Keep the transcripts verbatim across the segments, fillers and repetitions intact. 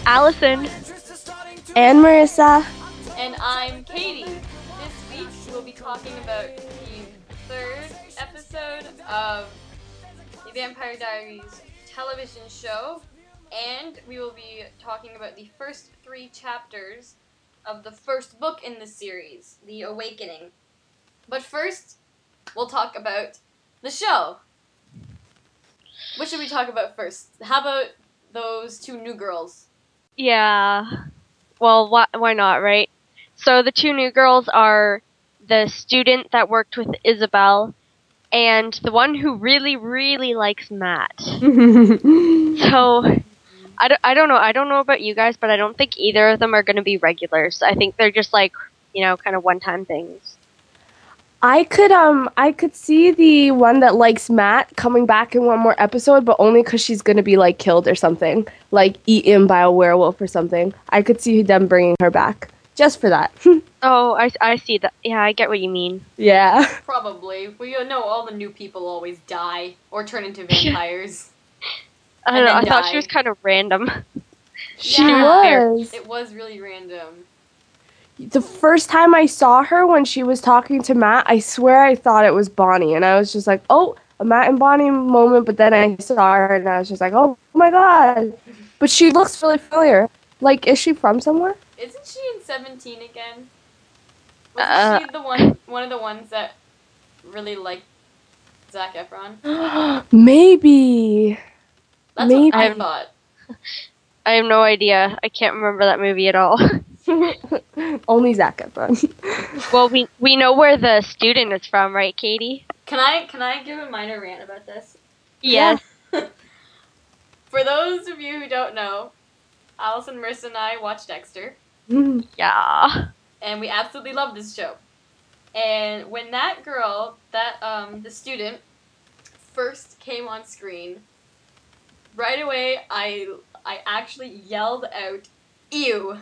Allison. And Marissa. And I'm Katie. This week we'll be talking about the third episode of the Vampire Diaries television show, and we will be talking about the first three chapters of the first book in the series, The Awakening. But first, we'll talk about the show. What should we talk about first? How about those two new girls? Yeah. Well, wh- why not, right? So the two new girls are the student that worked with Isabel and the one who really, really likes Matt. So, I don't, I don't know. I don't know about you guys, but I don't think either of them are going to be regulars. I think they're just like, you know, kind of one-time things. I could um I could see the one that likes Matt coming back in one more episode, but only because she's gonna be like killed or something, like eaten by a werewolf or something. I could see them bringing her back just for that. Oh, I, I see that. Yeah, I get what you mean. Yeah. Probably. We know all the new people always die or turn into vampires. I don't And know. I then thought die. she was kind of random. She Yeah. was. It was really random. The first time I saw her when she was talking to Matt, I swear I thought it was Bonnie, and I was just like, oh, a Matt and Bonnie moment, but then I saw her and I was just like, oh my god. But she looks really familiar. Like, is she from somewhere? Isn't she in seventeen again? Wasn't Uh, she the one one of the ones that really liked Zac Efron? Maybe. That's Maybe. what I I'm- thought. I have no idea. I can't remember that movie at all. Only Zac Efron. Well, we we know where the student is from, right, Katie? Can I can I give a minor rant about this? Yes. For those of you who don't know, Allison, Marissa, and I watched Dexter, Yeah. and we absolutely love this show. And when that girl, that um, the student, first came on screen, right away I I actually yelled out, "Ew!"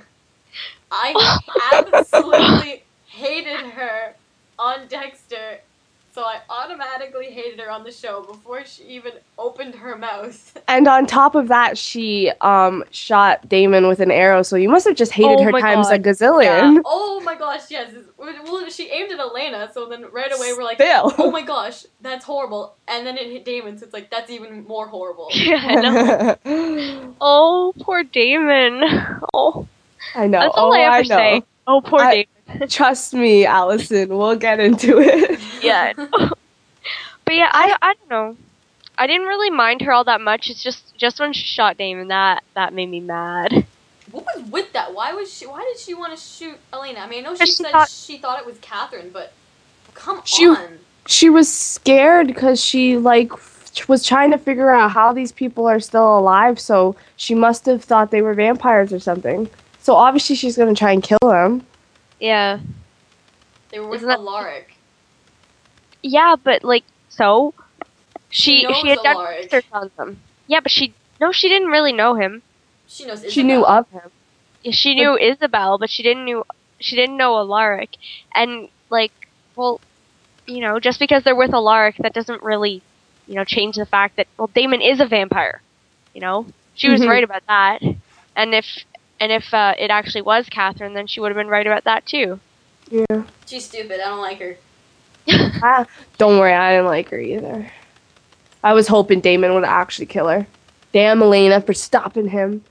I absolutely hated her on Dexter, so I automatically hated her on the show before she even opened her mouth. And on top of that, she um shot Damon with an arrow, so you must have just hated Oh her my times God. a gazillion. Oh my gosh, yes. Well, she aimed at Elena, so then right away we're like, Still. oh my gosh, that's horrible. And then it hit Damon, so it's like, that's even more horrible. Yeah, I know. Oh, poor Damon. Oh, I know. that's all oh, I ever I know. say. Oh, poor I- Damon. Trust me, Allison. We'll get into it. Yeah. I know. But yeah, I, I don't know. I didn't really mind her all that much. It's just just when she shot Damon that that made me mad. What was with that? Why was she? Why did she want to shoot Elena? I mean, I know she Because she said thought- she thought it was Catherine, but come She- on. She was scared because she like f- was trying to figure out how these people are still alive. So she must have thought they were vampires or something. So obviously she's gonna try and kill them. Yeah. They were with Isn't that- Alaric. Yeah, but like so, she She knows she had done Alaric. research on them. Yeah, but she no, she didn't really know him. She knows. She knew Isabel. of him. Yeah, she knew Isabel, but she didn't knew she didn't know Alaric. And like, well, you know, just because they're with Alaric, that doesn't really, you know, change the fact that well, Damon is a vampire. You know, she was Mhm. right about that. And if and if uh, it actually was Catherine, then she would have been right about that too. Yeah. She's stupid. I don't like her. Ah, don't worry, I didn't like her either. I was hoping Damon would actually kill her. Damn Elena for stopping him.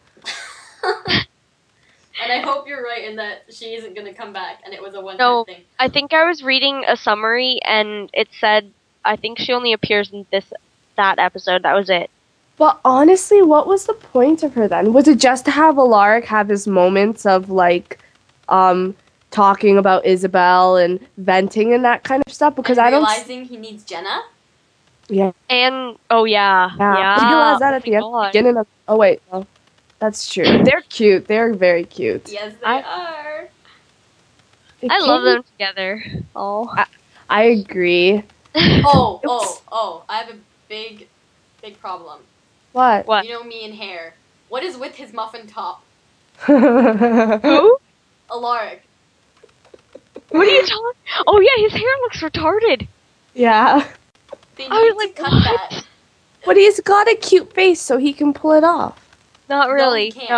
And I hope you're right in that she isn't gonna come back, and it was a one-time No. thing. I think I was reading a summary, and it said I think she only appears in this that episode. That was it. But honestly, what was the point of her then? Was it just to have Alaric have his moments of like um talking about Isabel and venting and that kind of stuff? Because and I don't s- realizing he needs Jenna. Yeah. And oh yeah, Yeah. yeah. Did you realize that Oh at the my end, God. beginning of Oh wait, no. That's true. They're cute. They're very cute. Yes, they I- are. It I love came- them together. Oh. I agree. Oh, It oh, was- oh! I have a big, big problem. What? What? You know me and hair. What is with his muffin top? Who? Alaric. What are you talking? Oh yeah, his hair looks retarded. Yeah. They I was need like, to cut what? that. But he's got a cute face so he can pull it off. Not No, really. he can't. No.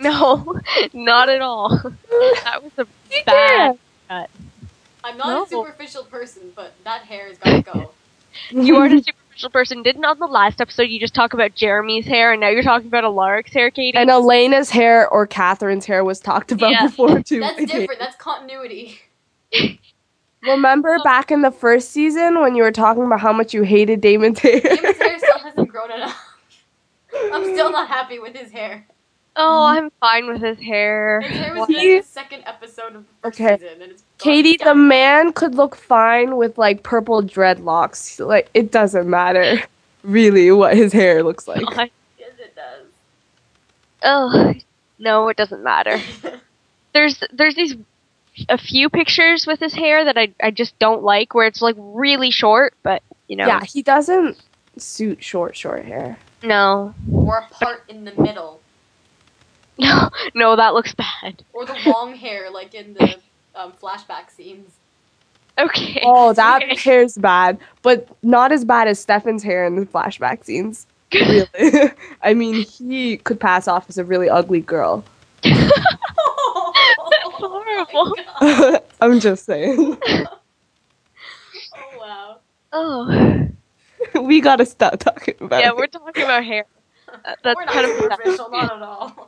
No, not at all. That was a You bad can. cut. I'm not No. a superficial person, but that hair has got to go. You aren't a superficial person. Didn't on the last episode you just talk about Jeremy's hair, and now you're talking about Alaric's hair, Katie? And Elena's hair or Catherine's hair was talked about Yeah. before too. That's different. That's continuity. Remember back in the first season when you were talking about how much you hated Damon's hair? Damon's hair still hasn't grown enough. I'm still not happy with his hair. Oh, I'm fine with his hair. His hair was He- good in the second episode of the first Okay. season, and it's gone Katie, the down. man could look fine with like purple dreadlocks. Like it doesn't matter really what his hair looks like. God. Yes, it does. Oh, no, it doesn't matter. There's there's these a few pictures with his hair that I I just don't like, where it's like really short, but you know, Yeah, he doesn't suit short, short hair. no, Or a part in the middle. no, no, that looks bad. Or the long hair, like in the um, flashback scenes. Okay. Oh, that Okay. hair's bad, but not as bad as Stefan's hair in the flashback scenes. Really, I mean, he could pass off as a really ugly girl. Horrible. Oh, I'm just saying. oh wow. Oh, We gotta stop talking about yeah, it. we're talking about hair. Uh, that's We're not kind of superficial, not at all.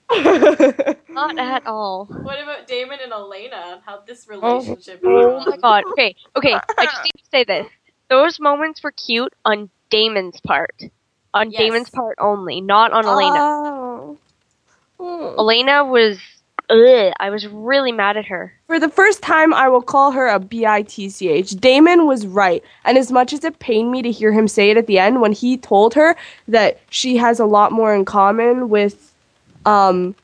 not at all. What about Damon and Elena? How this relationship is Oh my going? god. Okay, okay. I just need to say this. Those moments were cute on Damon's part. On Yes. Damon's part only, not on Elena. Oh. Oh. Elena was. Ugh, I was really mad at her. For the first time, I will call her a B I T C H. Damon was right. And as much as it pained me to hear him say it at the end, when he told her that she has a lot more in common with um,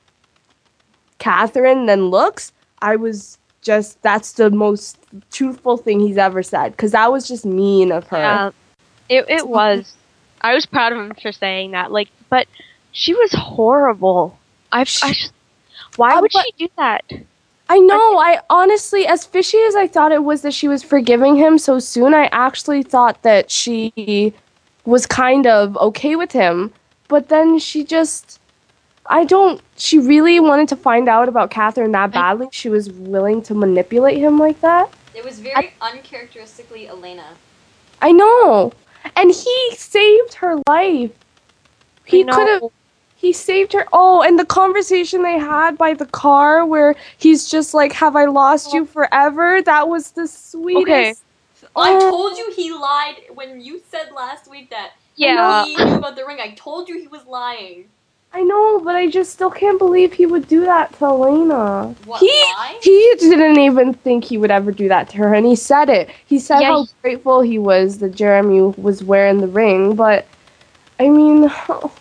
Catherine than looks, I was just, that's the most truthful thing he's ever said. Because that was just mean of her. Yeah, it it was. I was proud of him for saying that. Like, but she was horrible. I, I just, why Uh, would but- she do that? I know. I honestly, as fishy as I thought it was that she was forgiving him so soon, I actually thought that she was kind of okay with him. But then she just, I don't, she really wanted to find out about Catherine that badly. She was willing to manipulate him like that. It was very uncharacteristically Elena. I know. And he saved her life. He I know. could have. He saved her. Oh, and the conversation they had by the car where he's just like, "Have I lost you forever?" That was the sweetest. I Oh. told you he lied when you said last week that Yeah. he knew about the ring. I told you he was lying. I know, but I just still can't believe he would do that to Elena. What, he lie? he didn't even think he would ever do that to her, and he said it. He said Yeah, how he- grateful he was that Jeremy was wearing the ring, but I mean,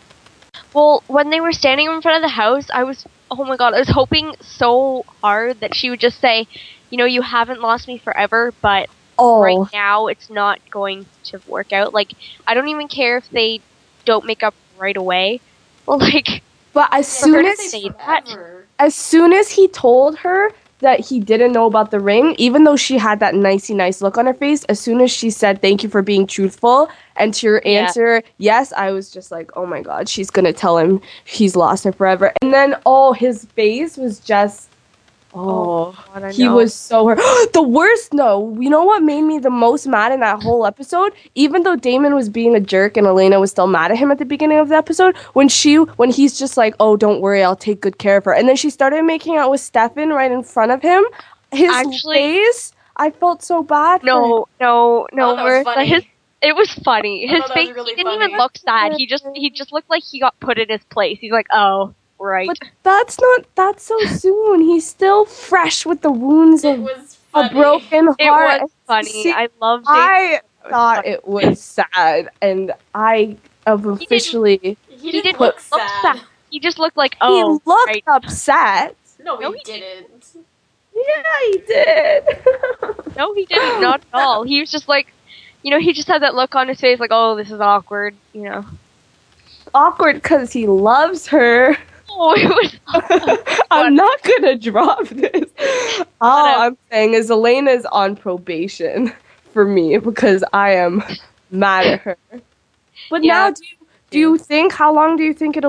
Well, when they were standing in front of the house, I was, oh my god, I was hoping so hard that she would just say, you know, you haven't lost me forever, but oh, right now it's not going to work out. Like, I don't even care if they don't make up right away. Well, like, but as Yeah, soon don't as say say that. forever. as soon as he told her that he didn't know about the ring, even though she had that nicey nice look on her face, as soon as she said thank you for being truthful, and to your Yeah. answer, yes, I was just like, oh my god, she's gonna tell him he's lost her forever. And then, oh, his face was just, oh, God, I he know. was so hurt. The worst, no, you know what made me the most mad in that whole episode? Even though Damon was being a jerk and Elena was still mad at him at the beginning of the episode, when she, when he's just like, oh, don't worry, I'll take good care of her. And then she started making out with Stefan right in front of him. His Actually- face, I felt so bad for him. No, no, no, Oh, that was Marissa, funny. his, it was funny. I His thought that was face, really he didn't funny. even look sad. He just, he just looked like he got put in his place. He's like, oh, right. But that's not, that's so soon. He's still fresh with the wounds It of was a funny. broken heart. It was And funny. see, I loved it. I It was thought funny. it was sad, and I have didn't- officially. He, He didn't didn't look look sad. sad. He just looked like, oh, he looked right. upset. No, he, No, he didn't. Yeah, he did. No, he didn't. Not at all. He was just like, you know, he just had that look on his face, like, oh, this is awkward. You know. Awkward because he loves her. Oh, it was. I'm not gonna drop this. All Whatever. I'm saying is Elena's on probation for me because I am mad at her. But Yeah. now, do you, do you think, how long do you think it'll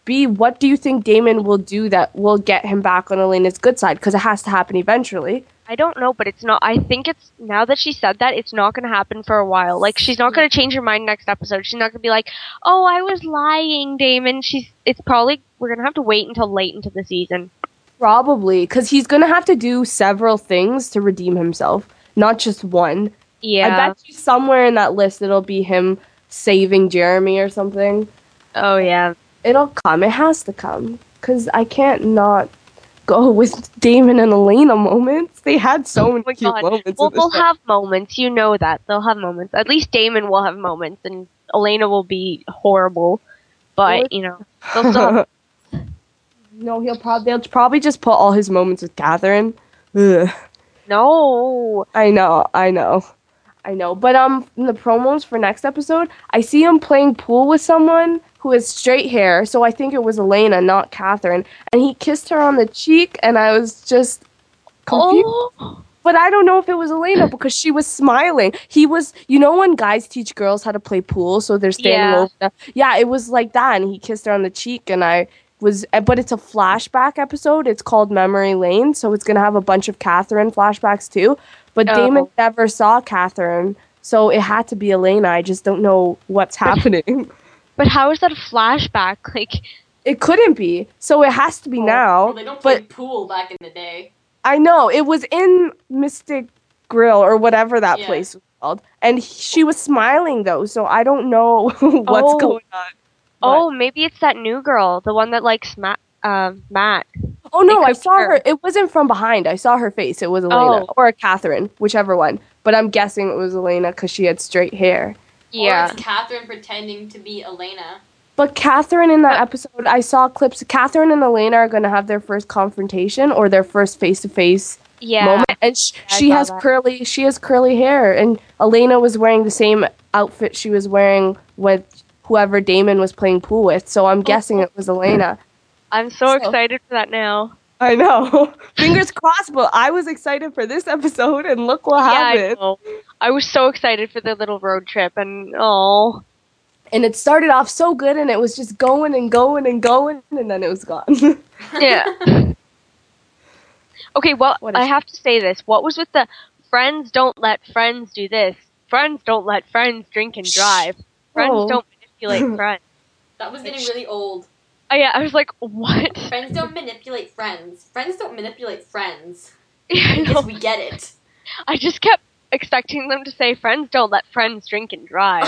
B, what do you think Damon will do that will get him back on Elena's good side? Because it has to happen eventually. I don't know, but it's not. I think it's now that she said that, it's not going to happen for a while. Like, she's not going to change her mind next episode. She's not going to be like, "Oh, I was lying, Damon." She's. It's probably we're going to have to wait until late into the season. Probably, because he's going to have to do several things to redeem himself, not just one. Yeah. I bet you somewhere in that list it'll be him saving Jeremy or something. Oh yeah. It'll come. It has to come. Because I can't not go with Damon and Elena moments. They had so many Oh my cute God. moments. Well, in this they'll show. have moments. You know that they'll have moments. At least Damon will have moments, and Elena will be horrible. But Well, you know, they'll still have. No, he'll probably they'll probably just put all his moments with Catherine. Ugh. No. I know, I know, I know. But um, in the promos for next episode, I see him playing pool with someone who has straight hair. So I think it was Elena, not Catherine. And he kissed her on the cheek, and I was just confused. Oh. But I don't know if it was Elena because she was smiling. He was, you know, when guys teach girls how to play pool, so they're standing Yeah. over. Them. Yeah, it was like that, and he kissed her on the cheek, and I was. But it's a flashback episode. It's called Memory Lane, so it's gonna have a bunch of Catherine flashbacks too. But Oh. Damon never saw Catherine, so it had to be Elena. I just don't know what's happening. But how is that a flashback? Like, It couldn't be, so it has to be now. Well, they don't play But pool back in the day. I know it was in Mystic Grill or whatever that Yeah. place was called, and he- she was smiling though, so I don't know what's Oh. going on. oh, maybe it's that new girl, the one that likes Matt. Um, Matt. Oh no, It I could saw be her. her. It wasn't from behind. I saw her face. It was Elena Oh. or Catherine, whichever one. But I'm guessing it was Elena because she had straight hair. Yeah. Or it's Catherine pretending to be Elena. But Catherine in that episode, I saw clips. Catherine and Elena are going to have their first confrontation or their first face-to-face Yeah. moment, and sh- I she saw has that. curly. She has curly hair, and Elena was wearing the same outfit she was wearing with whoever Damon was playing pool with. So I'm guessing it was Elena. I'm so, So- excited for that now. I know. Fingers crossed. But I was excited for this episode, and look what Yeah, I happened. know. I was so excited for the little road trip, and oh, And it started off so good, and it was just going and going and going, and then it was gone. yeah. Okay, well, What I is- have to say this. What was with the friends don't let friends do this? Friends don't let friends drink and drive. Friends Oh. don't manipulate friends. That was getting really old. Oh yeah, I was like, what? Friends don't manipulate friends. Friends don't manipulate friends. Yeah, I, I know. guess we get it. I just kept expecting them to say, friends don't let friends drink and drive.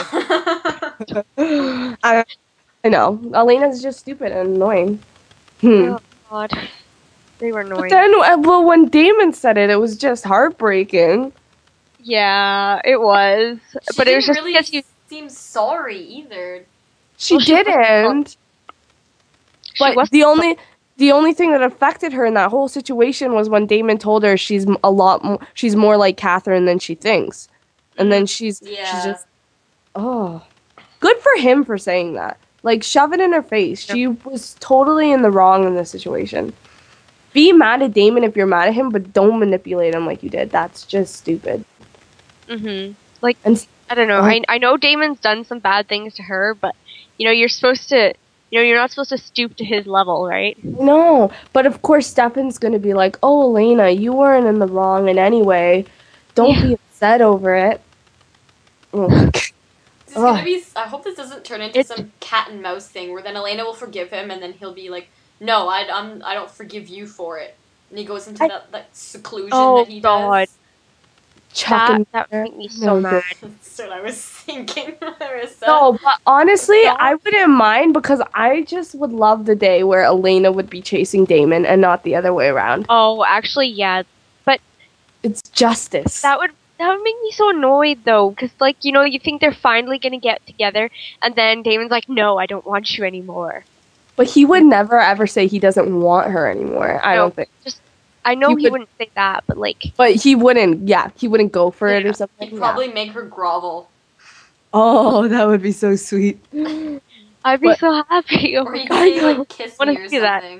I, I know. Elena's just stupid and annoying. Hmm. Oh god. They were But annoying. then, uh, well, when Damon said it, it was just heartbreaking. Yeah, it was. She but it was didn't just really because you seem sorry either. She Well, she was- didn't. she But wasn't the only the only thing that affected her in that whole situation was when Damon told her she's m- a lot more she's more like Catherine than she thinks, and then she's Yeah. she's just oh, good for him for saying that. Like shove it in her face. She was totally in the wrong in this situation. Be mad at Damon if you're mad at him, but don't manipulate him like you did. That's just stupid. Mhm. Like And I don't know. Oh. I I know Damon's done some bad things to her, but you know, you're supposed to you know, you're not supposed to stoop to his level, right? no, but of course Stefan's gonna be like, "Oh, Elena, you weren't in the wrong in any way. Don't Yeah. be upset over it." Ugh. This is Ugh. gonna be. I hope this doesn't turn into It- some cat and mouse thing where then Elena will forgive him and then he'll be like, "No, I, I'm, I don't forgive you for it." And he goes into I- that, that seclusion Oh, that he God. does. Chucking That that her. would make me so No, mad. That's what I was thinking. Marissa. No, but honestly, Stop. I wouldn't mind because I just would love the day where Elena would be chasing Damon and not the other way around. Oh, actually, yeah. It's justice. That would that would make me so annoyed though, because like you know, you think they're finally gonna get together, and then Damon's like, "No, I don't want you anymore." But he would never ever say he doesn't want her anymore. I No. don't think. I know You he could- wouldn't say that, but like, But he wouldn't. Yeah, he wouldn't go for it Yeah. or something. He'd Yeah. probably make her grovel. Oh, that would be so sweet. I'd be But- so happy. Oh Or my he'd god. say, like, kiss wanna me or see that. something.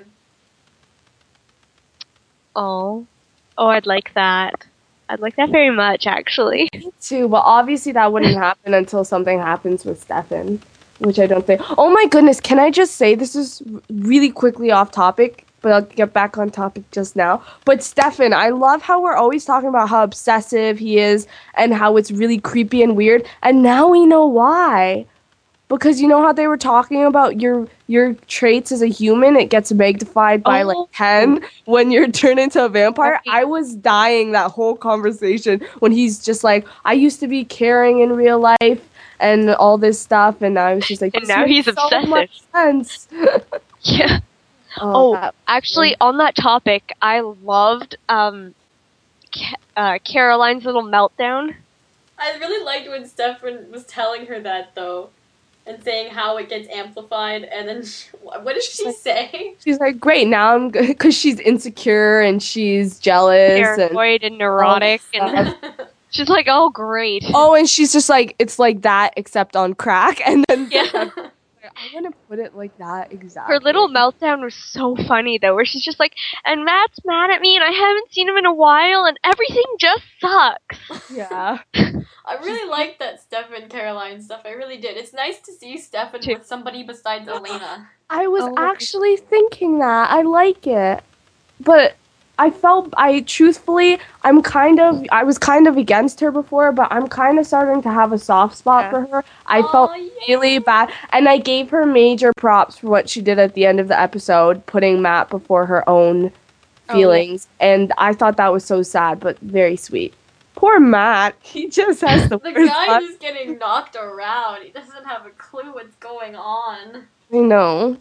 Oh, oh, I'd like that. I'd like that very much, actually. Me too, but obviously that wouldn't happen until something happens with Stefan. which I don't think. Oh my goodness, can I just say this is really quickly off topic, but I'll get back on topic just now. But Stefan, I love how we're always talking about how obsessive he is and how it's really creepy and weird, and now we know why. Because you know how they were talking about your your traits as a human, it gets magnified by Oh. like ten when you're turned into a vampire. Right. I was dying that whole conversation when he's just like, I used to be caring in real life and all this stuff, and I was just like, And this now makes he's so obsessive. much sense. Yeah. Oh, that- actually, on that topic, I loved um, Ca- uh, Caroline's little meltdown. I really liked when Stefan was telling her that, though, and saying how it gets amplified, and then she, what did she like- say? she's like, great, now I'm good, because she's insecure and she's jealous and Paranoid and neurotic, and she's like, "Oh, great." oh, and she's just like, it's like that except on crack, and then Yeah. I wouldn't put it like that exactly. Her little meltdown was so funny, though, where she's just like, "And Matt's mad at me, and I haven't seen him in a while, and everything just sucks." Yeah. I really liked that Stefan Caroline stuff. I really did. It's nice to see Stefan Too. with somebody besides Elena. I was Oh. actually thinking that. I like it. But I felt I truthfully I'm kind of I was kind of against her before, but I'm kind of starting to have a soft spot Yeah. for her. I Aw, felt yeah. really bad, and I gave her major props for what she did at the end of the episode, putting Matt before her own Oh, feelings, and I thought that was so sad but very sweet. Poor Matt. He just has the, The worst guy luck. is getting knocked around. He doesn't have a clue what's going on. I know.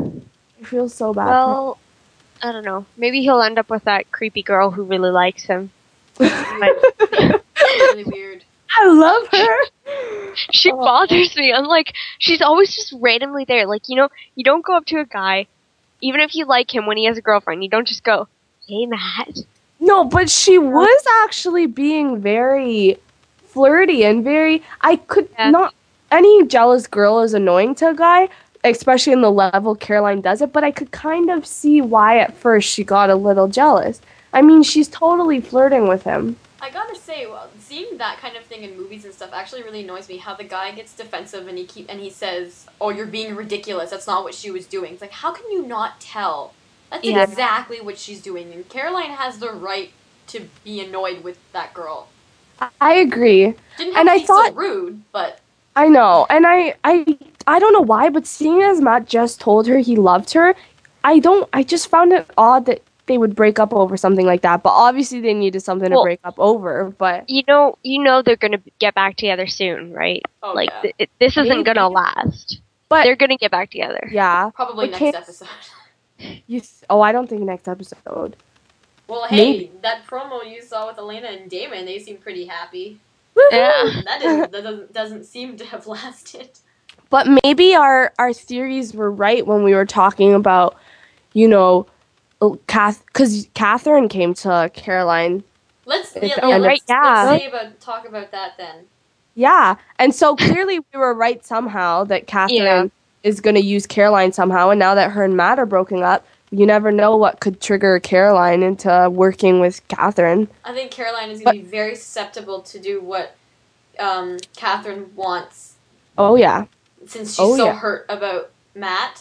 I feel so bad. for Well, I don't know. Maybe he'll end up with that creepy girl who really likes him. But him. Really weird. I love her. she Oh. bothers me. I'm like, she's always just randomly there. Like, you know, you don't go up to a guy, even if you like him when he has a girlfriend, you don't just go, "Hey, Matt." No, but she was actually being very flirty and very. I could Yeah. not. Any jealous girl is annoying to a guy, especially in the level Caroline does it, but I could kind of see why at first she got a little jealous. I mean, she's totally flirting with him. I gotta say, well, seeing that kind of thing in movies and stuff actually really annoys me. How the guy gets defensive and he keep and he says, "Oh, you're being ridiculous. That's not what she was doing." It's like, how can you not tell? That's Yeah. exactly what she's doing. And Caroline has the right to be annoyed with that girl. I- I agree. Didn't have And to I be thought- so rude, but I know, and I, I, I don't know why, but seeing as Matt just told her he loved her, I don't. I just found it odd that they would break up over something like that. But obviously, they needed something Well- to break up over. But You know, you know they're gonna get back together soon, right? oh like, yeah, th- it, this isn't Maybe. gonna last. but They're gonna get back together. yeah, probably but next can't- episode. you. s- Oh, I don't think next episode. Well, hey, Maybe. that promo you saw with Elena and Damon, they seem pretty happy. Yeah. That doesn't that doesn't, doesn't seem to have lasted. But maybe our our theories were right when we were talking about, you know, Kath, because Catherine came to Caroline. Let's It's yeah, the yeah, end of- let's, yeah. let's say about talk about that then. Yeah, and so clearly we were right somehow that Catherine Yeah. is going to use Caroline somehow, and now that her and Matt are broken up, you never know what could trigger Caroline into working with Catherine. I think Caroline is But- going to be very susceptible to do what um, Catherine wants, Oh yeah, since she's Oh, so yeah. hurt about Matt,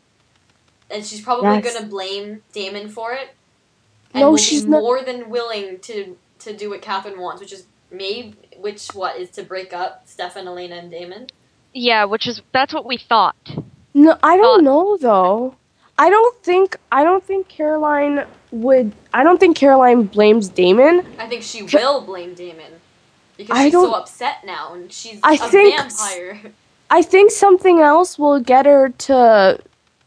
and she's probably Yes. going to blame Damon for it, and No, will she's be not- more than willing to to do what Catherine wants, which is maybe which what is to break up Stefan, Elena, and Damon. Yeah, which is that's what we thought. no, I don't Uh, know though. I don't think I don't think Caroline would. I don't think Caroline blames Damon. I think she Ca- will blame Damon because I she's so don't- upset now, and she's I a think s- vampire. I think something else will get her to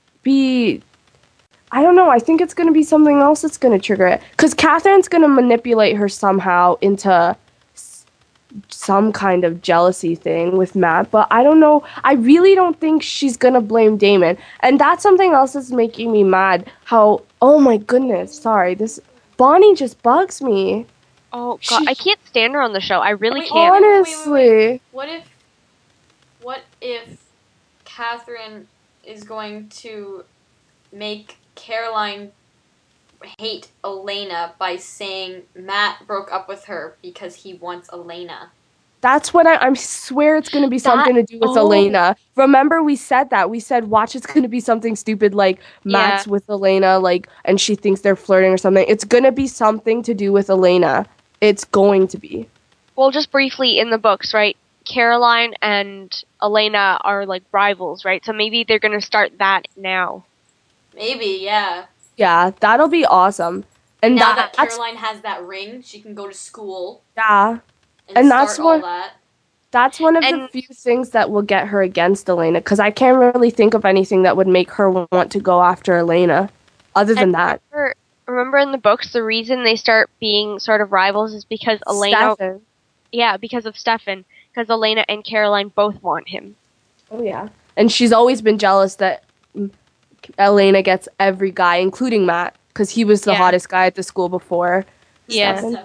be. I don't know. I think it's going to be something else that's going to trigger it. Because Catherine's going to manipulate her somehow into s- some kind of jealousy thing with Matt. But I don't know. I really don't think she's going to blame Damon. And that's something else that's making me mad. How, oh my goodness. Sorry. This Bonnie just bugs me. Oh god, She- I can't stand her on the show. I really Wait, can't. wait, wait, Honestly. What if, what if Catherine is going to make Caroline hate Elena by saying Matt broke up with her because he wants Elena? That's what I, I swear it's going to be something to do with oh. Elena. Remember we said that. We said watch it's going to be something stupid like Matt's Yeah. with Elena like and she thinks they're flirting or something. It's going to be something to do with Elena. It's going to be. Well, just briefly in the books, right? Caroline and Elena are like rivals, right? So maybe they're going to start that now. Maybe, yeah. Yeah, that'll be awesome. And now that, that Caroline has that ring, she can go to school. Yeah. And, and start that's all what, that. That's one of and, the few things that will get her against Elena, because I can't really think of anything that would make her want to go after Elena, other than that. Remember, remember in the books, the reason they start being sort of rivals is because Elena... Stefan. Yeah, because of Stefan. Because Elena and Caroline both want him. Oh, yeah. And she's always been jealous that Elena gets every guy, including Matt, because he was the Yeah. hottest guy at the school before. Yeah. Stefan.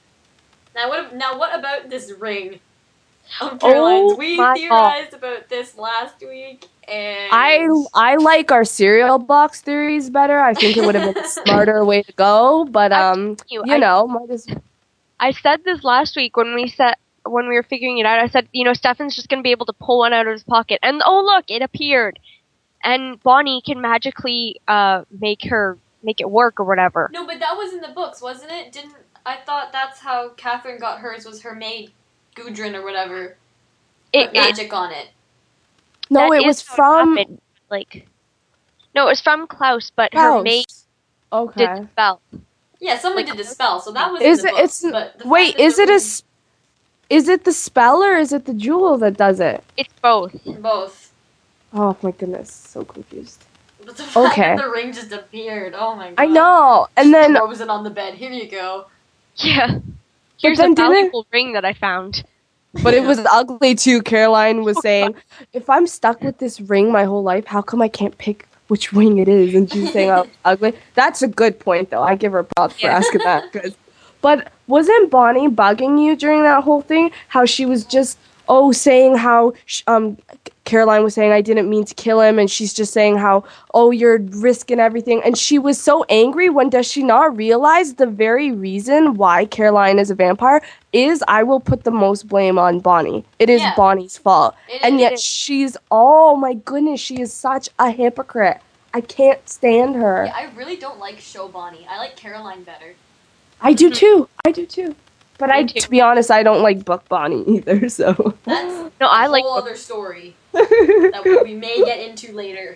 Now what? Now what about this ring? Of Caroline's. Oh, we my theorized God. about this last week, and I I like our cereal box theories better. I think it would have been a smarter way to go, but um, you, you I- know, might as I said this last week when we said when we were figuring it out. I said, you know, Stefan's just gonna be able to pull one out of his pocket, and oh look, it appeared, and Bonnie can magically uh make her make it work or whatever. no, but that was in the books, wasn't it? Didn't I thought that's how Catherine got hers? Was her maid Gudrun or whatever It, put it magic on it? no, that it is was how from happened. Like, no, it was from Klaus, but her Klaus. maid Okay. did the spell. Yeah, someone Like- did the spell, so that was Is in the it? books. It's but the wait. fact that Is the it a? ring- s- Is it the spell or is it the jewel that does it? It's both. both? Oh my goodness, so confused. But the fact Okay. that the ring just appeared. Oh my god. I know, and She then throws it on the bed. Here you go. Yeah. Here's then a didn't- valuable ring that I found. but it was ugly too. Caroline was saying, "If I'm stuck with this ring my whole life, how come I can't pick which ring it is?" And she's saying, "Oh, ugly." That's a good point, though. I give her props for Yeah. asking that. 'Cause- but wasn't Bonnie bugging you during that whole thing? How she was just oh saying how sh- um Caroline was saying I didn't mean to kill him, and she's just saying how oh you're risking everything, and she was so angry. When does she not realize the very reason why Caroline is a vampire is I will put the most blame on Bonnie. It is Yeah. Bonnie's fault. It And is. yet she's, oh my goodness, she is such a hypocrite. I can't stand her. Yeah, I really don't like show Bonnie. I like Caroline better. I do too. I do too. But Me I, too. to be honest, I don't like Book Bonnie either, so. That's No, a I like whole both. other story that we, we may get into later.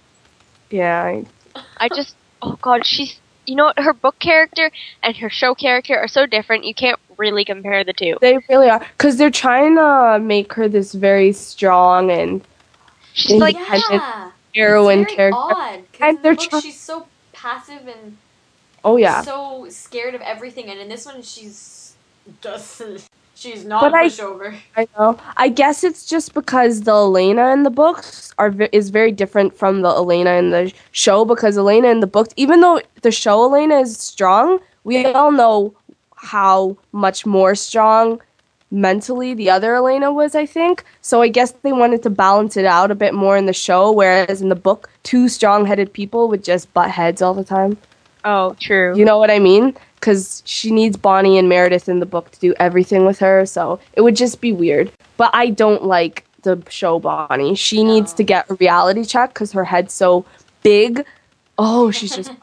yeah, I, I just, oh god, she's, you know what, her book character and her show character are so different, you can't really compare the two. they really are. Because they're trying to make her this very strong and She's like, Yeah. yeah, heroine it's very character. odd. And Because in they're the book try- she's so passive and Oh, yeah. so scared of everything, and in this one she's doesn't. She's not But a I- pushover. I know. I guess it's just because the Elena in the books are ve- is very different from the Elena in the show. Because Elena in the books, even though the show Elena is strong, we all know how much more strong mentally the other Elena was. I think so. I guess they wanted to balance it out a bit more in the show, whereas in the book, two strong-headed people would just butt heads all the time. oh, true. You know what I mean? Because she needs Bonnie and Meredith in the book to do everything with her, so it would just be weird. But I don't like the show Bonnie. She No. needs to get a reality check because her head's so big. Oh, she's just.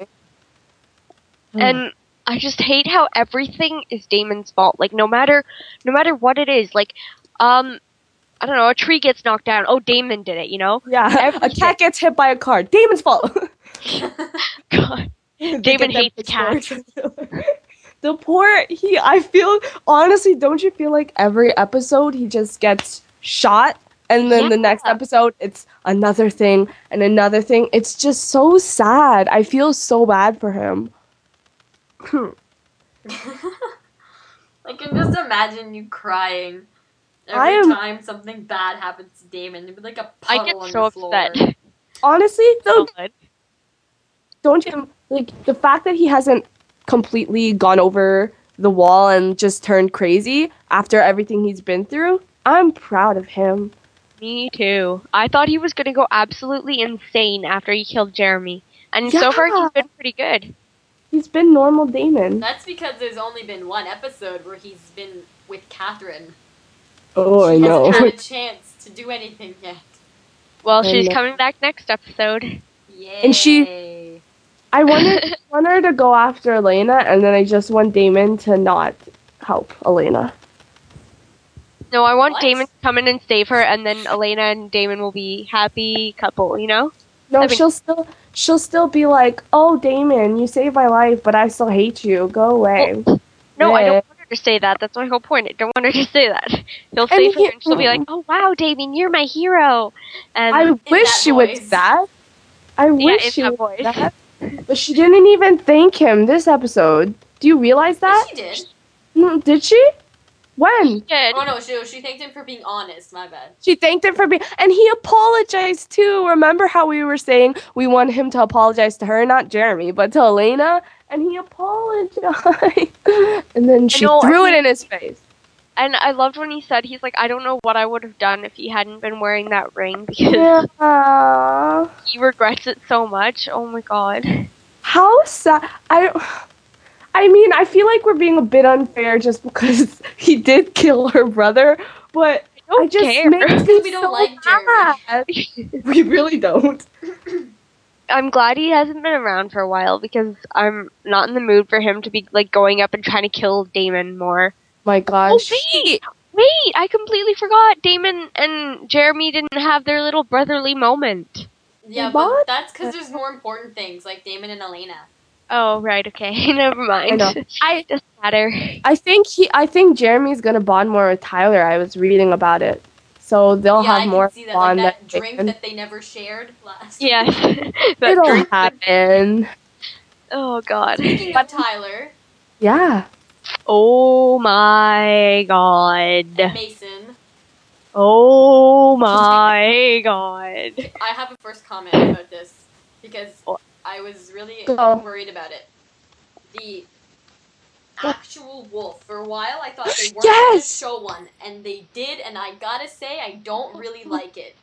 And I just hate how everything is Damon's fault. Like, no matter, no matter what it is, like, um, I don't know, a tree gets knocked down. Oh, Damon did it, you know? yeah, a everything. cat gets hit by a car. Damon's fault. God. They Damon get hates that cats. pitchfork. The poor he. I feel honestly. Don't you feel like every episode he just gets shot, and then the next Yeah. episode it's another thing and another thing. It's just so sad. I feel so bad for him. I can just imagine you crying I every am- time something bad happens to Damon. It'd be like a I puddle get on so the floor. upset. Honestly, though, So good. don't you like the fact that he hasn't completely gone over the wall and just turned crazy after everything he's been through? I'm proud of him. Me too. I thought he was gonna go absolutely insane after he killed Jeremy. And so far Yeah. he's been pretty good. He's been normal Damon. That's because there's only been one episode where he's been with Catherine. Oh, I She know. hasn't had a chance to do anything yet. Well, I she's know. coming back next episode. Yay. And she- I wanted, want her to go after Elena, and then I just want Damon to not help Elena. No, I want What? Damon to come in and save her, and then Elena and Damon will be happy couple, you know? No, I mean- she'll still she'll still be like, "Oh, Damon, you saved my life, but I still hate you. Go away." No, I Yeah. don't want her to say that. That's my whole point. I don't want her to say that. He'll And save her, he- and she'll be like, "Oh wow, Damon, you're my hero." And I wish that she would do voice. that. I yeah, wish in she that would voice. do that. But she didn't even thank him this episode. Do you realize that? Yes, she did. Mm, Did she? When? Good. Oh no, she, she thanked him for being honest. My bad. She thanked him for being, and he apologized too. Remember how we were saying we want him to apologize to her, not Jeremy, but to Elena, and he apologized. And then she know, threw I it think- in his face. And I loved when he said, he's like, "I don't know what I would have done if he hadn't been wearing that ring because Yeah. he regrets it so much." Oh my god. How sad. I don't. I mean, I feel like we're being a bit unfair just because he did kill her brother, but I don't I just care. makes me Because we don't so like Jeremy. mad. We really don't. I'm glad he hasn't been around for a while because I'm not in the mood for him to be like going up and trying to kill Damon more. My Oh gosh. wait, wait! I completely forgot. Damon and Jeremy didn't have their little brotherly moment. Yeah, What? but that's because there's more important things like Damon and Elena. Oh right, okay, never mind. I know. I Doesn't matter. I think he. I think Jeremy's gonna bond more with Tyler. I was reading about it, so they'll yeah, have I more can see that. bond. Like that they drink can- that they never shared last. Yes. that It'll drink- happen. Oh god. Speaking of Tyler, Yeah. Oh my god. Mason, Oh my god. I have a first comment about this because What? I was really Go. worried about it. The actual wolf. For a while, I thought they weren't Yes! gonna show one, and they did. And I gotta say, I don't really like it.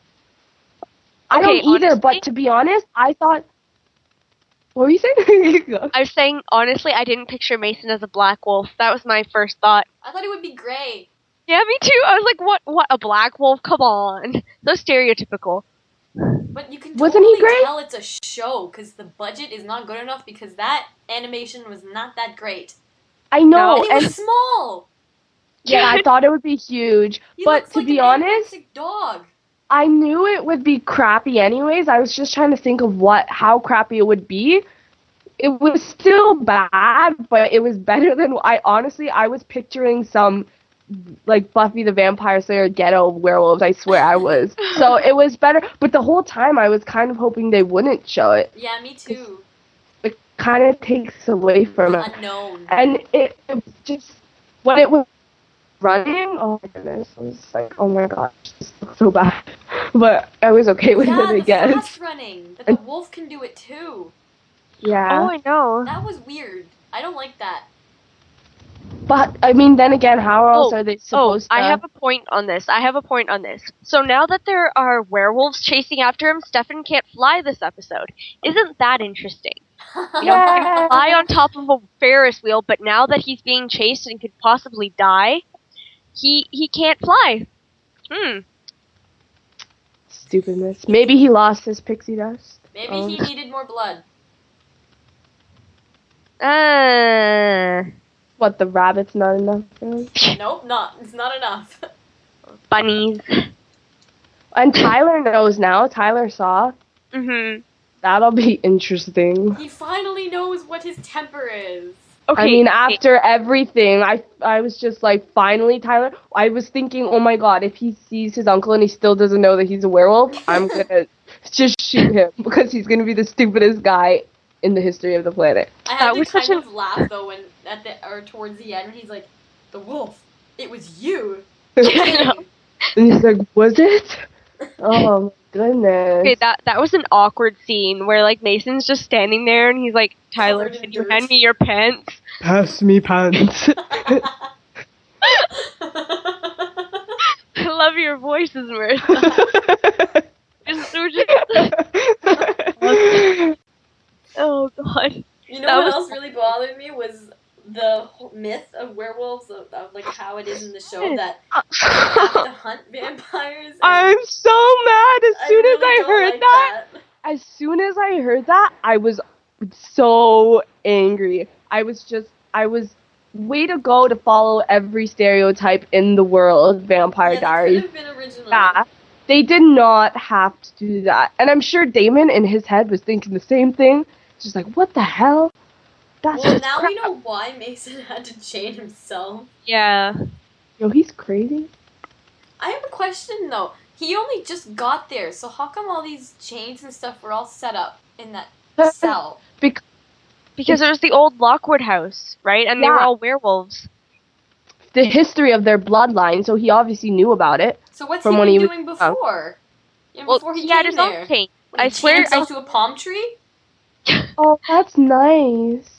I Okay, don't either. honestly- But to be honest, I thought. What were you saying? I was saying, honestly, I didn't picture Mason as a black wolf. That was my first thought. I thought it would be gray. Yeah, me too. I was like, what, what, a black wolf? Come on. So stereotypical. But you can Wasn't he totally gray? tell it's a show because the budget is not good enough because that animation was not that great. I know, and it and was small. yeah, I thought it would be huge. He but looks to like be an honest, anorexic dog. I knew it would be crappy anyways. I was just trying to think of what how crappy it would be. It was still bad, but it was better than I honestly I was picturing some like Buffy the Vampire Slayer ghetto werewolves. I swear I was. So it was better, but the whole time I was kind of hoping they wouldn't show it. Yeah, me too. It kind of takes away from The it. unknown. And it, it was just when it was running. Oh my goodness, I was like, oh my gosh, this looks so bad. But I was okay with yeah, it, I the guess. fast running. But the wolf can do it too. Yeah, Oh, I know. That was weird. I don't like that. but I mean, then again, how else Oh, are they Oh, supposed I to? have a point on this. I have a point on this. So now that there are werewolves chasing after him, Stefan can't fly this episode. Isn't that interesting? You know, he can fly on top of a Ferris wheel, but now that he's being chased and could possibly die, he he can't fly. Hmm. Stupidness. Maybe he lost his pixie dust. Maybe Um, he needed more blood. Uh, What, the rabbit's not enough for him? Nope, not. It's not enough. bunnies. And Tyler knows now. Tyler saw. Mm-hmm. That'll be interesting. He finally knows what his temper is. Okay. I mean, okay. after everything, I I was just like, finally, Tyler. I was thinking, oh my god, if he sees his uncle and he still doesn't know that he's a werewolf, I'm gonna just shoot him because he's gonna be the stupidest guy in the history of the planet. I had That to was kind such a- of laugh though when at the or towards the end when he's like, "The wolf, it was you." I know. And he's like, was it? Oh my goodness. Okay, that that was an awkward scene where like Mason's just standing there and he's like, Tyler, Covered in can you dirt. hand me your pants? Pass me pants. I love your voices, Marissa. Just, we're just- oh god. You know That what was- else really bothered me was the whole myth of werewolves of, of like how it is in the show that you have to hunt vampires. and I'm so mad as I soon as really I don't heard like that. As soon as I heard that, I was so angry. I was just, I was, way to go to follow every stereotype in the world, Vampire Yeah, they Diaries. could have been original. Yeah, they did not have to do that. And I'm sure Damon in his head was thinking the same thing. Just like, what the hell? That's Well, just now crap. we know why Mason had to chain himself. Yeah. Yo, he's crazy. I have a question though. He only just got there, so how come all these chains and stuff were all set up in that cell? Bec- Because it was the old Lockwood house, right? And they were Yeah. all werewolves. the history of their bloodline, so he obviously knew about it. So what's From he when been he was doing young. before? Yeah, Well, before he, he came had his there. own chain. When he I swear, chained I, himself to a palm tree? Oh, that's nice.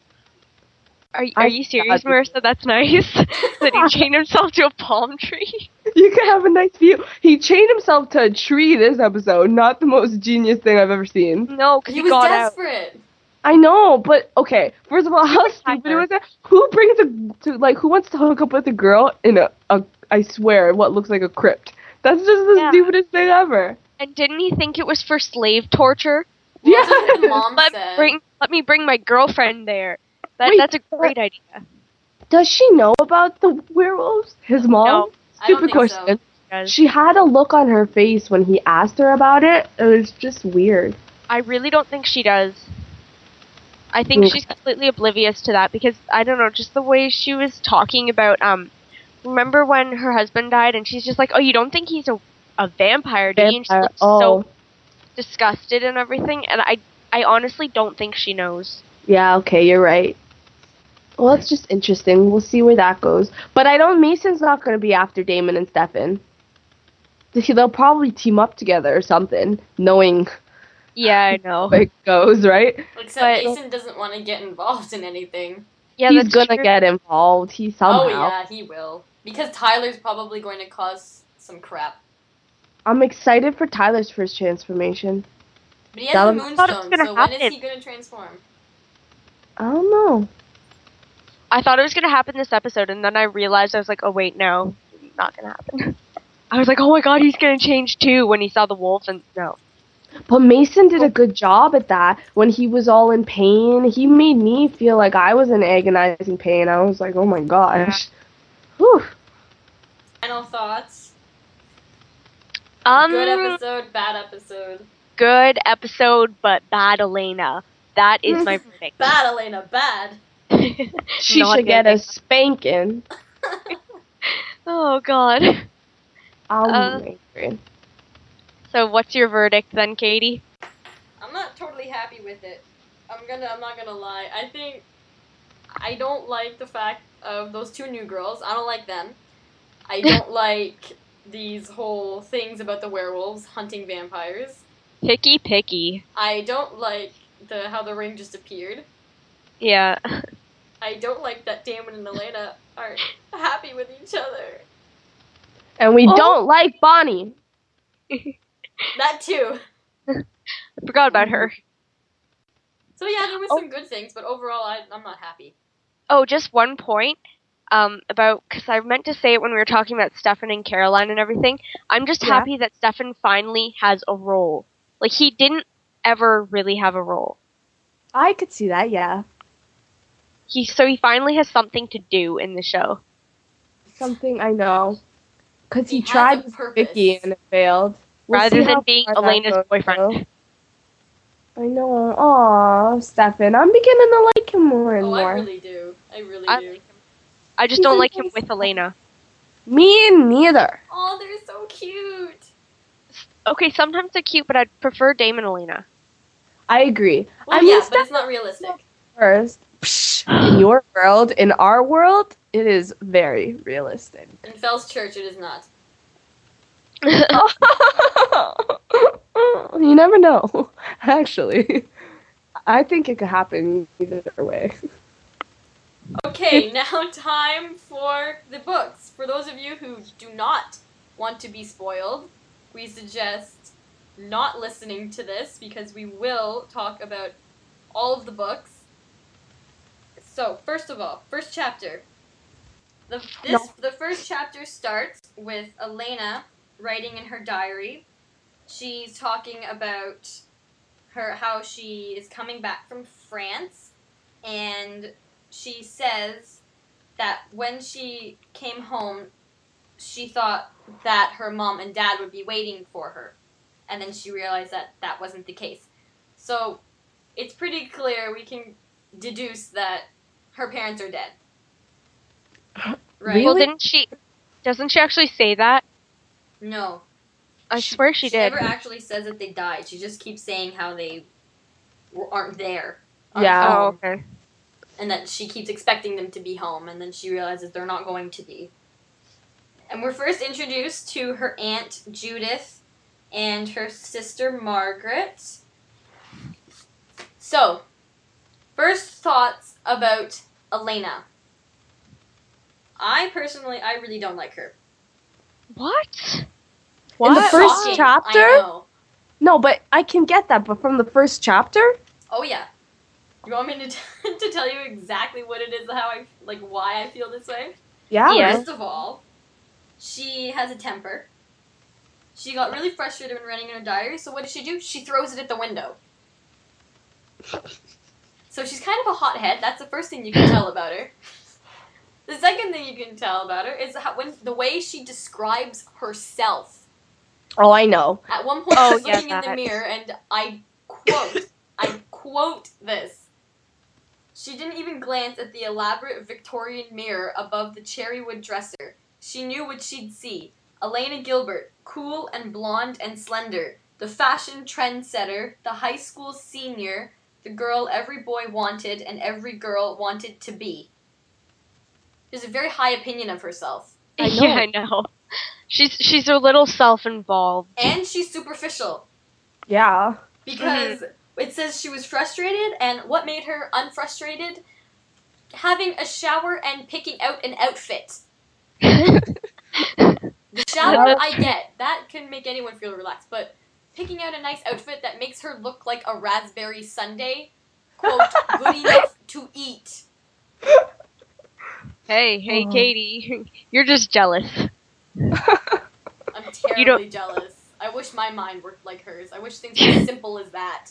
are, I are you serious, forgot. Marissa? That's nice. That he chained himself to a palm tree. You can have a nice view. He chained himself to a tree this episode. Not the most genius thing I've ever seen. No, because He he, was got out. desperate. I know, but okay. First of all, how Like stupid Tyler. was it? Who brings a to like? Who wants to hook up with a girl in a, a I swear, what looks like a crypt? That's just the Yeah. stupidest thing ever. And didn't he think it was for slave torture? Well, Yeah. that's what the mom Let said. me bring, let me bring my girlfriend there. That, Wait, that's a great idea. Does she know about the werewolves? His mom? No. I don't Stupid think so. question. Because She had a look on her face when he asked her about it. It was just weird. I really don't think she does. I think Mm. she's completely oblivious to that because I don't know, just the way she was talking about um remember when her husband died and she's just like, "Oh, you don't think he's a a vampire, do you?" And she Vampire- looks oh. so disgusted and everything, and I I honestly don't think she knows. Yeah, okay, you're right. Well, that's just interesting. We'll see where that goes. But I know Mason's not going to be after Damon and Stefan. They'll probably team up together or something, knowing Yeah, I know. how it goes, right? Except But- Mason doesn't want to get involved in anything. Yeah, He's that's gonna true. get involved. He somehow. Oh yeah, he will. Because Tyler's probably going to cause some crap. I'm excited for Tyler's first transformation. But he has That the was- I thought it was moonstone, gonna so when is happen. he going to transform? I don't know. I thought it was gonna happen this episode, and then I realized I was like, "Oh wait, no, not gonna happen." I was like, "Oh my god, he's gonna change too!" When he saw the wolf, and no. But Mason did a good job at that. When he was all in pain, he made me feel like I was in agonizing pain. I was like, oh my gosh. Whew. Final thoughts? Um, Good episode, bad episode. good episode, but bad Elena. That is my verdict. Bad, Elena, bad. She Not should get a ending. spanking. Oh god. I'm Uh, angry. So what's your verdict then, Katie? I'm not totally happy with it. I'm gonna, I'm not gonna lie. I think I don't like the fact of those two new girls. I don't like them. I don't like these whole things about the werewolves hunting vampires. Picky, picky. I don't like the how the ring just appeared. Yeah. I don't like that Damon and Elena aren't happy with each other. And we Oh. don't like Bonnie. That too. I forgot about her. So yeah, there was Oh. some good things, but overall, I, I'm not happy. Oh, just one point. Um, about because I meant to say it when we were talking about Stefan and Caroline and everything. I'm just Yeah. happy that Stefan finally has a role. Like he didn't ever really have a role. I could see that, yeah. He so he finally has something to do in the show. Something I know. Because he, He has tried a with purpose. Vicky and it failed. We'll Rather see than how being far that Elena's goes, boyfriend. though. I know. Aw, Stefan. I'm beginning to like him more and Oh, more. I really do. I really I do. like him. I just He's don't a like him nice with guy. Elena. Me neither. Oh, they're so cute. Okay, sometimes they're cute, but I'd prefer Damon and Elena. I agree. Well, I mean, yeah, but Stefan it's not realistic. first. Psh, in your world, in our world, it is very realistic. In Fell's Church, it is not. You never know, actually. I think it could happen either way. Okay, now time for the books. For those of you who do not want to be spoiled, we suggest not listening to this because we will talk about all of the books. So, first of all, first chapter. The this No. the first chapter starts with Elena writing in her diary. She's talking about her how she is coming back from France, and she says that when she came home, she thought that her mom and dad would be waiting for her, and then she realized that that wasn't the case. So it's pretty clear we can deduce that her parents are dead. Right? Really? Well, didn't she? Doesn't she actually say that? No. I swear she, She did. never actually says that they died. She just keeps saying how they w- aren't there. Yeah. Oh, home, okay. and that she keeps expecting them to be home, and then she realizes they're not going to be. And we're first introduced to her aunt Judith and her sister Margaret. So, first thoughts about Elena. I personally, I really don't like her. What? In the first Shocking, chapter? I know. No, but I can get that. But from the first chapter? Oh yeah. You want me to, t- to tell you exactly what it is, how I, like, why I feel this way? Yeah. Yeah. First of all, she has a temper. She got really frustrated when writing in her diary, so what does she do? She throws it at the window. So she's kind of a hothead. That's the first thing you can tell about her. The second thing you can tell about her is how, when the way she describes herself. Oh, I know. At one point, Oh, she's yeah, looking in the that. mirror, and I quote, I quote this. She didn't even glance at the elaborate Victorian mirror above the cherrywood dresser. She knew what she'd see. Elena Gilbert, cool and blonde and slender, the fashion trendsetter, the high school senior, the girl every boy wanted and every girl wanted to be. She has a very high opinion of herself. I know. Yeah, I know. She's she's a little self-involved. And she's superficial. Yeah. Because it says she was frustrated, and what made her unfrustrated? Having a shower and picking out an outfit. The shower, Yeah. I get. That can make anyone feel relaxed, but picking out a nice outfit that makes her look like a raspberry sundae, quote, good enough to eat. Hey, hey, Oh. Katie, you're just jealous. I'm terribly You don't- jealous. I wish my mind worked like hers. I wish things were as simple as that.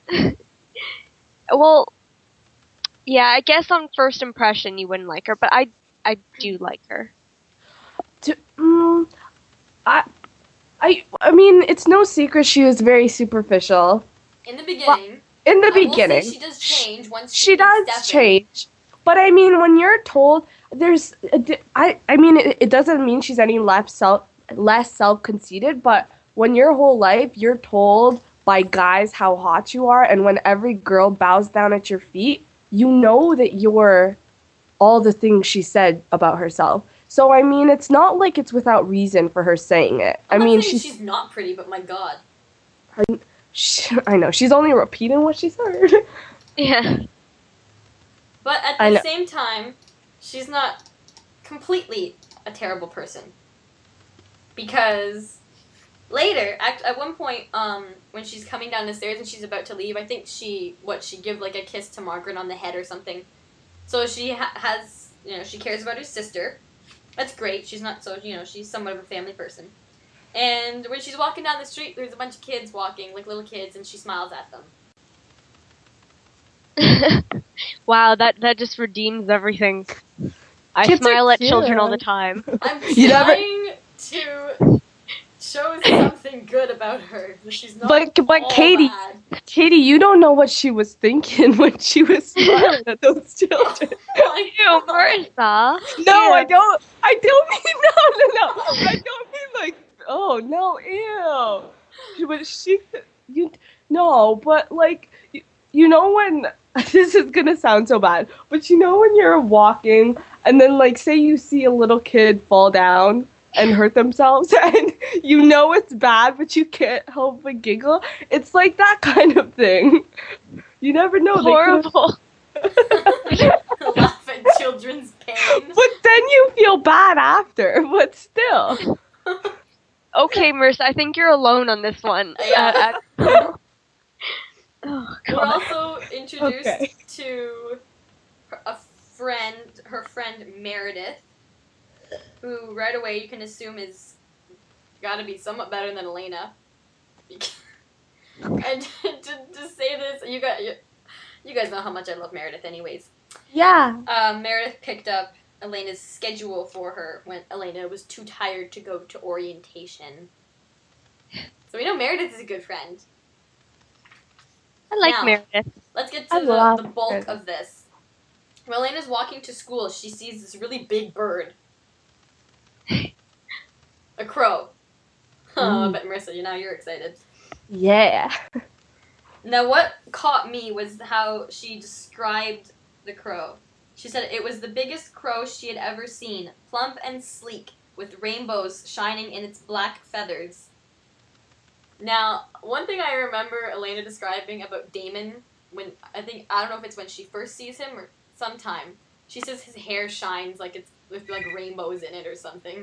Well, yeah, I guess on first impression you wouldn't like her, but I I do like her. To, mm, I, I, I mean, it's no secret she was very superficial In the beginning, in the I will say beginning. she does change once She meets does Stefan. change, but I mean, when you're told there's, a di- I, I mean, it, it doesn't mean she's any less self, less self-conceited. But when your whole life you're told by guys how hot you are, and when every girl bows down at your feet, you know that you're all the things she said about herself. So I mean, it's not like it's without reason for her saying it. I'm I not mean, saying she's, she's not pretty, but my god. she, I know she's only repeating what she's heard. Yeah. But at I the know. same time, she's not completely a terrible person. Because later, at, at one point, um, when she's coming down the stairs and she's about to leave, I think she, what, she give like a kiss to Margaret on the head or something. So she ha- has, you know, she cares about her sister. That's great. She's not so, you know, she's somewhat of a family person. And when she's walking down the street, there's a bunch of kids walking, like little kids, and she smiles at them. Wow, that that just redeems everything. I Kids are smile at cute. children all the time. I'm You never- trying to show something good about her. That she's not But but all Katie, bad. Katie, you don't know what she was thinking when she was smiling at those children. Like, Ew, Marissa. No, Ew. I don't. I don't mean no, no, no. I don't mean like. Oh no, ew. But she, you, no, but like, you, you know when this is gonna sound so bad, but you know when you're walking and then like say you see a little kid fall down and hurt themselves and you know it's bad, but you can't help but giggle. It's like that kind of thing. You never know. they could've- Horrible. laugh at children's pain. But then you feel bad after. But still. Okay, Marissa, I think you're alone on this one. Yeah. Uh, uh, oh, We're God. also introduced Okay. to her, a friend, her friend Meredith, who right away you can assume is got to be somewhat better than Elena. And to, to say this, you got you, you guys know how much I love Meredith, anyways. Yeah. Um, Meredith picked up Elena's schedule for her when Elena was too tired to go to orientation. So we know Meredith is a good friend. I like Now, Meredith. Let's get I to the, love the bulk Meredith. of this. When Elena's walking to school, she sees this really big bird. A crow. Oh, I Ooh. bet Marissa, you now you're excited. Yeah. Now, what caught me was how she described the crow. She said it was the biggest crow she had ever seen, plump and sleek, with rainbows shining in its black feathers. Now, one thing I remember Elena describing about Damon, when I think I don't know if it's when she first sees him or sometime, she says his hair shines like it's with like rainbows in it or something.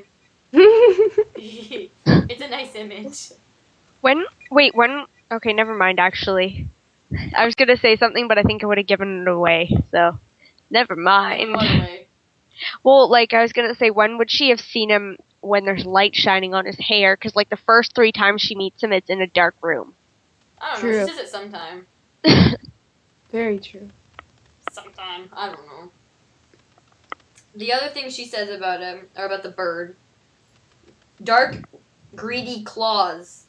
It's a nice image. When wait, when okay, never mind actually. I was gonna say something but I think I would have given it away, so never mind. By the way, Well, like I was gonna say, when would she have seen him when there's light shining on his hair? Because like the first three times she meets him, it's in a dark room. I don't True. know. She says it sometime. Very true. Sometime. I don't know. The other thing she says about him, or about the bird, dark, greedy claws.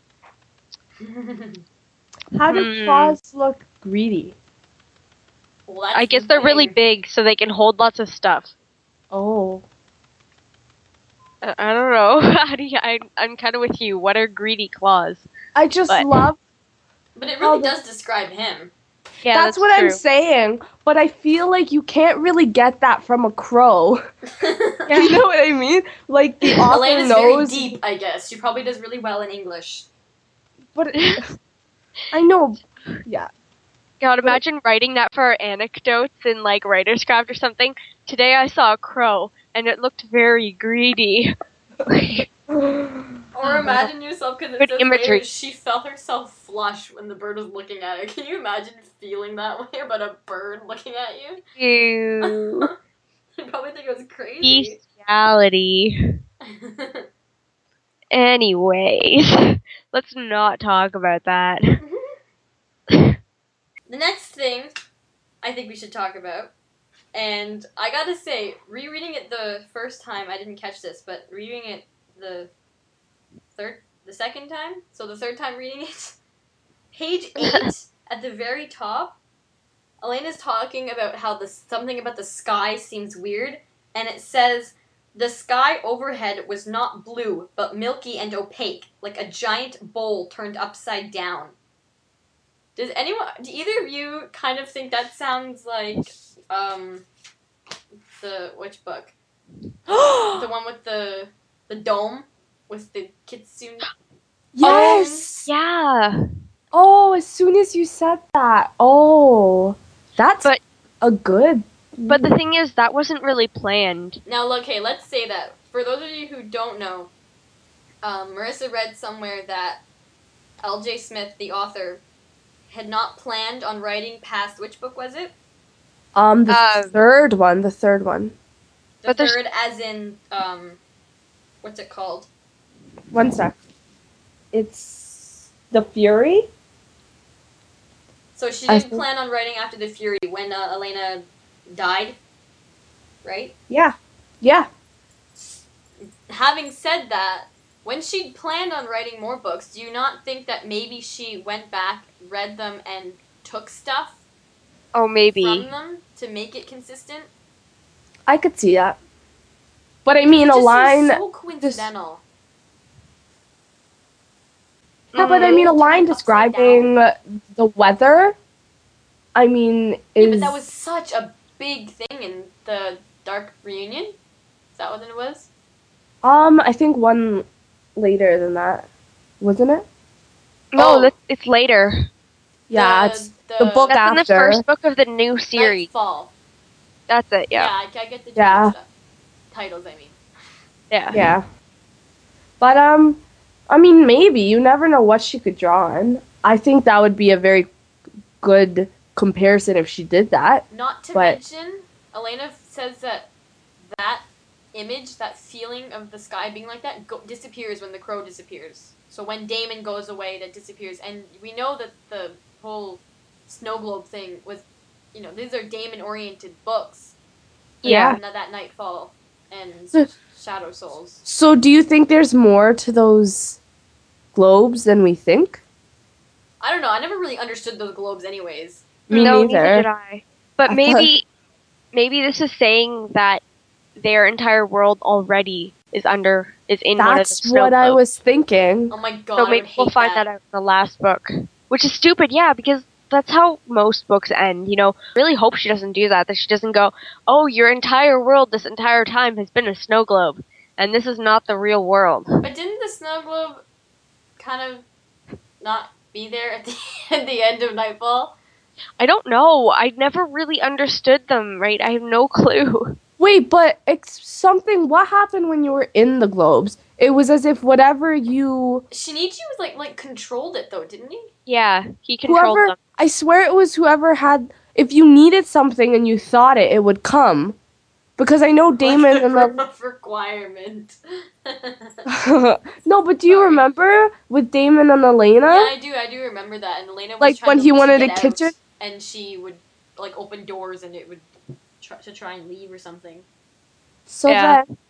How do Hmm. claws look greedy? Well, that's I guess the they're really thing. big, so they can hold lots of stuff. Oh. I, I don't know. How do you, I, I'm kind of with you. What are greedy claws? I just But- love. But it how really the- does describe him. Yeah, that's, that's, what true. I'm saying. But I feel like you can't really get that from a crow. You know what I mean? Like the author Elena's knows. very deep, I guess. She probably does really well in English. But I know. Yeah. God, imagine writing that for anecdotes in like Writer's Craft or something. Today I saw a crow, and it looked very greedy. Or imagine yourself, because it Good says imagery. later, she felt herself flush when the bird was looking at her. Can you imagine feeling that way about a bird looking at you? Ew. You'd probably think it was crazy. Bestiality. Anyways, let's not talk about that. The next thing I think we should talk about, and I gotta say, rereading it the first time, I didn't catch this, but reading it the third, the second time, so the third time reading it, page eight, at the very top, Elena's talking about how the something about the sky seems weird, and it says, the sky overhead was not blue, but milky and opaque, like a giant bowl turned upside down. Does anyone, do either of you kind of think that sounds like, um, the, which book? The one with the, the dome, with the kitsune? Yes. Yeah. Oh, as soon as you said that. Oh, that's But- a good. But the thing is, that wasn't really planned. Now, look, hey, let's say that. For those of you who don't know, um, Marissa read somewhere that L J Smith, the author, had not planned on writing past, which book was it? Um, the Uh, third one. The third one. The But there's- third, as in, um, what's it called? One sec. It's the Fury. So she I didn't think- plan on writing after the Fury when uh, Elena died, right? Yeah. Yeah. Having said that, when she planned on writing more books, do you not think that maybe she went back, read them, and took stuff Oh, from maybe. them to make it consistent? I could see that. But I mean, It a just line. seems so coincidental. Yeah, but I Mhm. mean, a line Upside describing the weather. I mean, is Yeah, but that was such a big thing in the Dark Reunion. Is that what it was? um. I think one later than that, wasn't it? No, Oh. that's, it's later. Yeah, The- it's the- the book That's in the after. first book of the new series. Nightfall. That's it, Yeah, yeah. I, I get the Yeah. title stuff. Titles, I mean. Yeah. Yeah. But um, I mean, maybe you never know what she could draw on. I think that would be a very good comparison if she did that. Not to But- mention, Elena says that that image, that feeling of the sky being like that, go- disappears when the crow disappears. So when Damon goes away, that disappears. And we know that the whole snow globe thing was, you know, these are Damon-oriented books. Yeah. And that, that Nightfall and So- Shadow Souls. So do you think there's more to those globes than we think? I don't know. I never really understood those globes, anyways. Me no, neither. neither did I. But I maybe, maybe this is saying that their entire world already is under is in one of the That's snow what I globes. was thinking. Oh my god, So I maybe would hate we'll find that. that. out in the last book, which is stupid. Yeah, because that's how most books end. You know, really hope she doesn't do that. That she doesn't go, "Oh, your entire world this entire time has been a snow globe, and this is not the real world." But didn't the snow globe kind of not be there at the, at the end of Nightfall? I don't know. I never really understood them. Right? I have no clue. Wait, but it's something. What happened when you were in the globes? It was as if whatever you, Shinichi was like like controlled it though, didn't he? Yeah, he controlled whoever. them. I swear it was whoever had. If you needed something and you thought it, it would come. Because I know Damon Like a and the. proof of requirement. No, but do you Sorry. remember with Damon and Elena? Yeah, I do. I do remember that. And Elena was Like, trying when to, he to wanted get a kitchen? out, and she would like open doors, and it would try to try and leave or something. So Yeah. that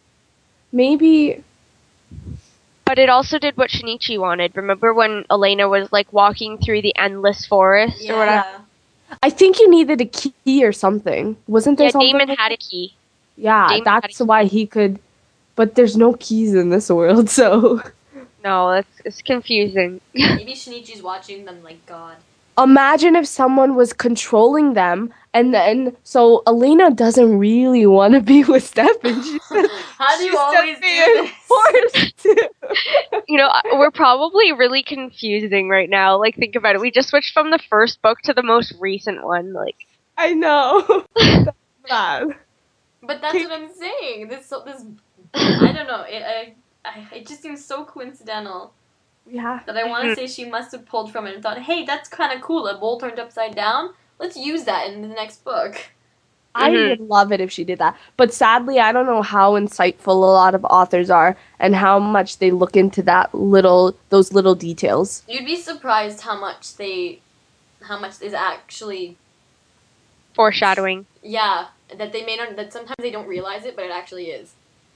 maybe. But it also did what Shinichi wanted. Remember when Elena was like walking through the endless forest or whatever? Yeah. I think you needed a key or something. Wasn't there Yeah, something? Damon like had that? a key. Yeah, Damon had that's a key. why he could. But there's no keys in this world, so. No, that's it's confusing. Maybe Shinichi's watching them like God. Imagine if someone was controlling them, and then so Elena doesn't really want to be with Stefan. She said, How do you she's always stepping do in this? forced to. You know, I- we're probably really confusing right now. Like, think about it. We just switched from the first book to the most recent one. Like, I know. That's bad. But that's what I'm saying. This this I don't know. It I, I it just seems so coincidental Yeah. that I want to say she must have pulled from it and thought, hey, that's kind of cool. A bowl turned upside down. Let's use that in the next book. I Mhm. would love it if she did that. But sadly, I don't know how insightful a lot of authors are and how much they look into that little those little details. You'd be surprised how much they, how much is actually, foreshadowing. yeah, that they may not, that sometimes they don't realize it, but it actually is.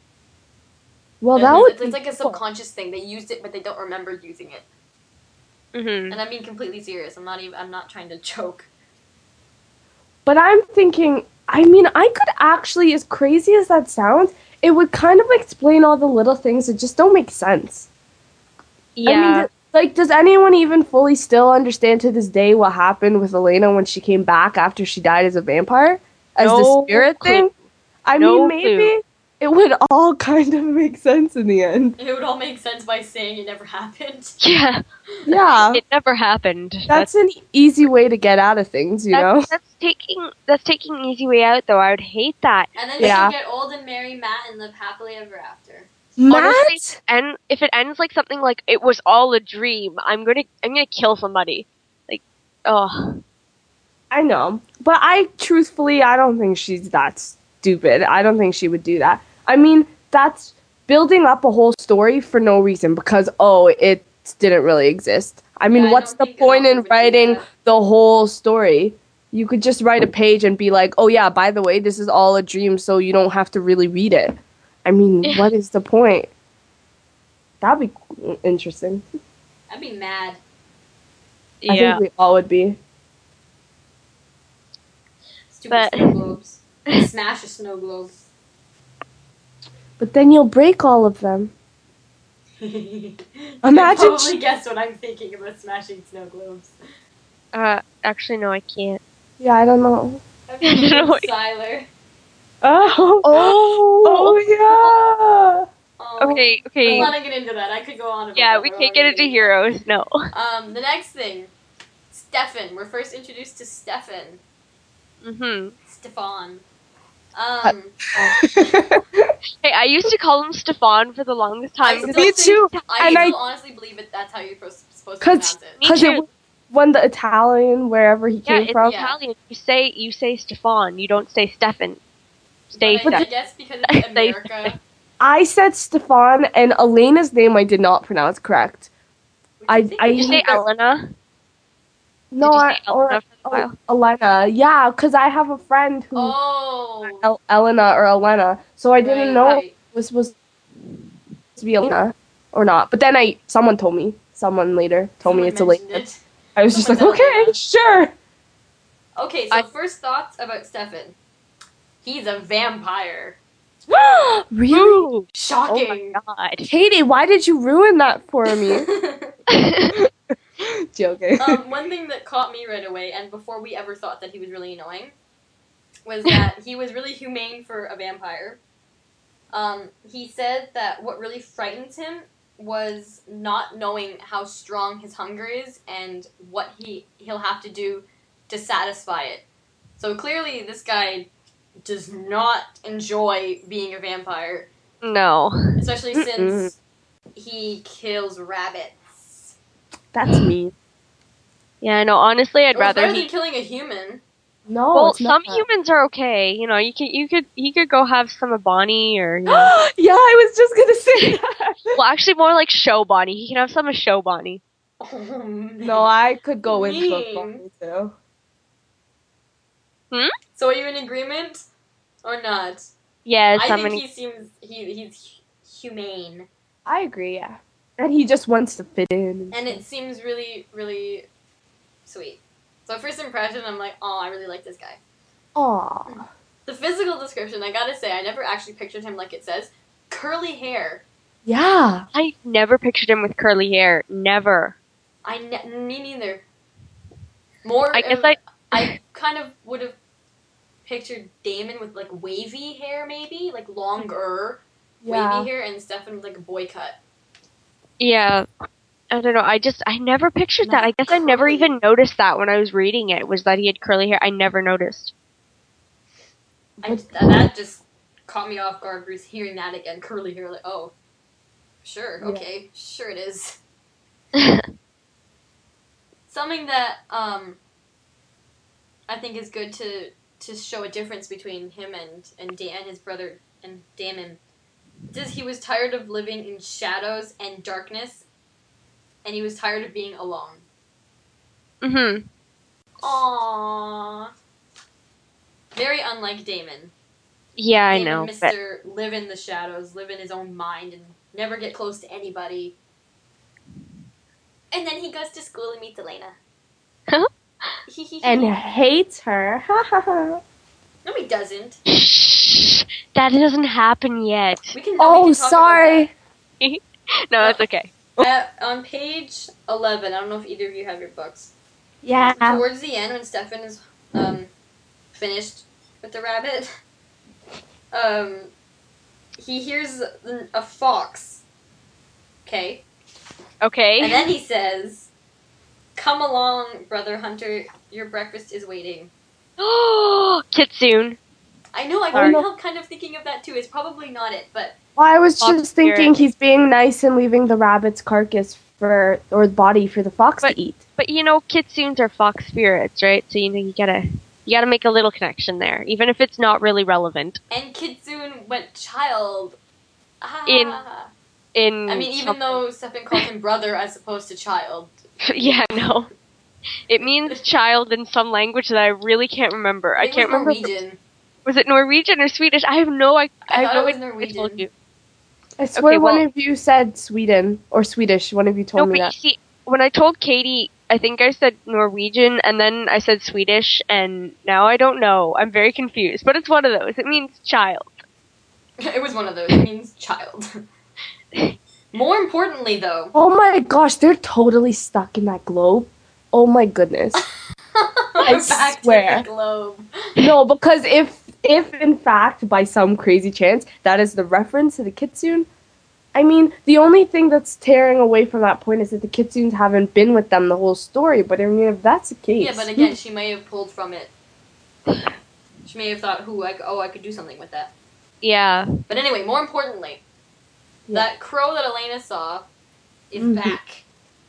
Well, It's- that would it's, be it's like a cool. subconscious thing. They used it, but they don't remember using it. hmm And I'm being completely serious. I'm not even. I'm not trying to joke. But I'm thinking, I mean, I could actually, as crazy as that sounds, it would kind of explain all the little things that just don't make sense. Yeah. I mean, th- like, does anyone even fully still understand to this day what happened with Elena when she came back after she died as a vampire? As No the spirit clue. thing? I No mean, maybe clue. it would all kind of make sense in the end. It would all make sense by saying it never happened. yeah. Yeah. It never happened. That's an easy way to get out of things, you know? that's, that's taking that's taking an easy way out, though. I would hate that. And then Yeah. she'll get old and marry Matt and live happily ever after. Matt? Honestly, and if it ends like something like it was all a dream, I'm gonna I'm gonna kill somebody. Like, oh, I know. But I, truthfully, I don't think she's that stupid. I don't think she would do that. I mean, that's building up a whole story for no reason because, oh, it didn't really exist. I mean, Yeah, I what's don't the think an point author in would do writing that. the whole story? You could just write a page and be like, oh, yeah, by the way, this is all a dream, so you don't have to really read it. I mean, Yeah. what is the point? That'd be interesting. I'd be mad. I yeah. think we all would be. Stupid But- snow globes. Smash a snow globe. But then you'll break all of them. you Imagine probably she- guess what I'm thinking about smashing snow globes. Uh, actually, no, I can't. Yeah, I don't know. I'm thinking No. of Siler. Oh, Oh. oh Oh, Okay, okay. Let's not get into that. I could go on about Yeah, that we for can't get longer into than heroes. No. that. Um, the next thing. Stefan. We're first introduced to Stefan. Mhm. Stefan. Um, yeah. Hey, I used to call him Stefan for the longest time. I because still Me think- too. I And I- still honestly believe it. That's how you're supposed, supposed to 'Cause- pronounce it. Me Because too. it was when the Italian, wherever he Yeah, came it's from. Yeah. Italian. You say you say Stefan. You don't say Stefan. Stay but I safe. guess because it's Stay America. I said Stefan, and Elena's name I did not pronounce correct. I, Did you I Did you say hate that- Elena? No, Did you I, say or Elena for the oh, file? Elena. Yeah, because I have a friend who Oh, El- Elena or Elena, so I didn't right, know right. it was supposed to be Elena or not. But then I, someone told me. Someone later told Someone me it's mentioned Elena. it. I was just like, Someone said okay, Elena. sure. Okay, so I- first thoughts about Stefan. He's a vampire. Really? Ooh. Oh Shocking. my god. Katie, why did you ruin that for me? Joking. um, one thing that caught me right away, and before we ever thought that he was really annoying, was that he was really humane for a vampire. Um, he said that what really frightens him was not knowing how strong his hunger is and what he he'll have to do to satisfy it. So clearly, this guy does not enjoy being a vampire, No. especially Mm-mm. since he kills rabbits. That's me. Yeah, no, honestly, I'd It was rather better he. than killing a human. No, Well, it's not. some humans are okay. You know, you could, you could, he could go have some of Bonnie, or you know. Yeah, I was just gonna say that. Well, actually, more like show Bonnie. He can have some of show Bonnie. Oh, man. No, I could go with Mean. book Bonnie too. So are you in agreement or not? Yes, I I'm think in. he seems he he's humane, I agree, yeah. And he just wants to fit in. and it seems really really sweet. So first impression, I'm like, oh, I really like this guy. Aw. The physical description, I gotta say, I never actually pictured him like it says. Curly hair. Yeah. I never pictured him with curly hair. Never. I ne- me neither. More. I guess of- I. I kind of would have pictured Damon with like wavy hair, maybe like longer Yeah. wavy hair, and Stefan with like a boy cut. Yeah. I don't know. I just I never pictured that. I Not guess I never curly. even noticed that when I was reading it. Was that he had curly hair? I never noticed. I, But- th- that just caught me off guard. Bruce hearing that again, curly hair, like, oh, sure, Yeah. okay, sure it is. Something that um, I think is good to to show a difference between him and and Dan, his brother, and Damon. Is he was tired of living in shadows and darkness, and he was tired of being alone. mhm. Aww. Very unlike Damon. Yeah, I Damon, know. But Mister Live in the shadows, live in his own mind, and never get close to anybody. And then he goes to school and meets Elena. And hates her. Ha ha ha. no, he doesn't. shh, that doesn't happen yet. We can. No, we Oh, can talk sorry. No, it's okay. About that. Uh, on page eleven, I don't know if either of you have your books. Yeah. Towards the end, when Stefan is um, finished with the rabbit, um, he hears a fox. Okay. Okay. And then he says, "Come along, brother Hunter. Your breakfast is waiting." Kitsune. I know. I Sorry. couldn't help kind of thinking of that too. It's probably not it, but Well, I was Fox just thinking spirit. he's being nice and leaving the rabbit's carcass for, or body for the fox But- to eat. But you know, kitsunes are fox spirits, right? So you know you gotta you gotta make a little connection there, even if it's not really relevant. and Kitsune went child. Ah. In- In I mean, even something. though Stefan calls him brother as opposed to child. Yeah, no. It means child in some language that I really can't remember. I, think it can't was remember. if it- Norwegian. Was it Norwegian or Swedish? I have no. I, I I have thought no it was idea. I Norwegian. told you. I swear Okay, one well- of you said Sweden or Swedish. One of you No, told but me you that. see, when I told Katie, I think I said Norwegian, and then I said Swedish, and now I don't know. I'm very confused. But it's one of those. It means child. It was one of those. It means child. More importantly, though. Oh my gosh, they're totally stuck in that globe. Oh my goodness. I swear. To the globe. No, because if if in fact by some crazy chance that is the reference to the kitsune, I mean the only thing that's tearing away from that point is that the kitsunes haven't been with them the whole story. But I mean, if that's the case, Yeah, but again, she may have pulled from it. She may have thought, "Who? I, c- oh, I could do something with that." Yeah. But anyway, more importantly, Yeah. that crow that Elena saw is Mhm. back.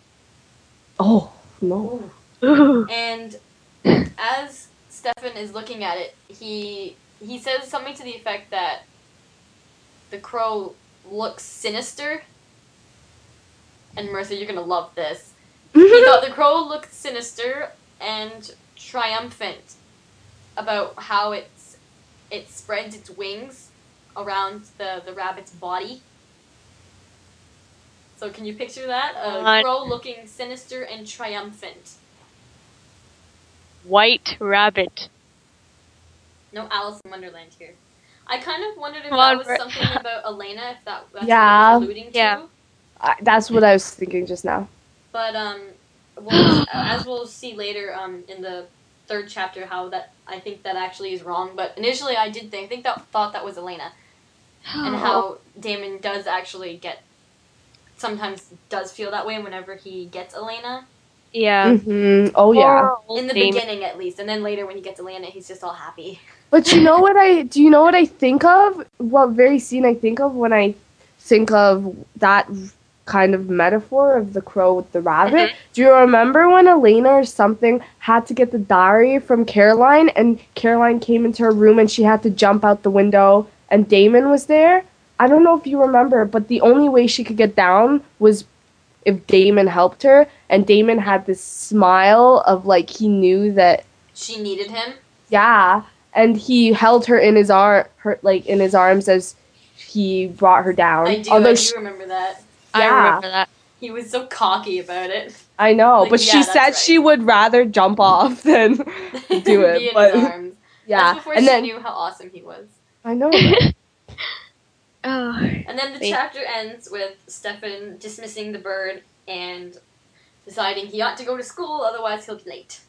oh no, Ooh. And as Stefan is looking at it, he he says something to the effect that the crow looks sinister. And Mercer, you're gonna love this. He thought the crow looked sinister and triumphant about how it's it spreads its wings around the, the rabbit's body. So can you picture that? A Uh, crow looking sinister and triumphant. White rabbit. No Alice in Wonderland here. I kind of wondered if Come that on, was Brit. something about Elena, if that, that's Yeah. what it was alluding to. Yeah. I, that's what I was thinking just now. But um, we'll, as we'll see later um, in the third chapter, how that I think that actually is wrong. But initially, I did think I think that thought that was Elena, and how Damon does actually get sometimes does feel that way whenever he gets Elena Yeah. hmm Oh yeah. Poor in the Damon. beginning at least, and then later when he gets Elena, he's just all happy. But you know what I do you know what I think of? What very scene I think of when I think of that kind of metaphor of the crow with the rabbit? Mhm. Do you remember when Elena or something had to get the diary from Caroline and Caroline came into her room and she had to jump out the window and Damon was there? I don't know if you remember, but the only way she could get down was if Damon helped her, and Damon had this smile of like he knew that She needed him. yeah, and he held her in his arm, her like in his arms as he brought her down. I do. Although I do she, remember that. I yeah. remember that. He was so cocky about it. I know, Like, but yeah, she that's said right. she would rather jump off than do it. Be in but his arms. yeah, That's before and she then knew how awesome he was. I know. Right? Oh. And then the Wait. chapter ends with Stefan dismissing the bird and deciding he ought to go to school, otherwise he'll be late.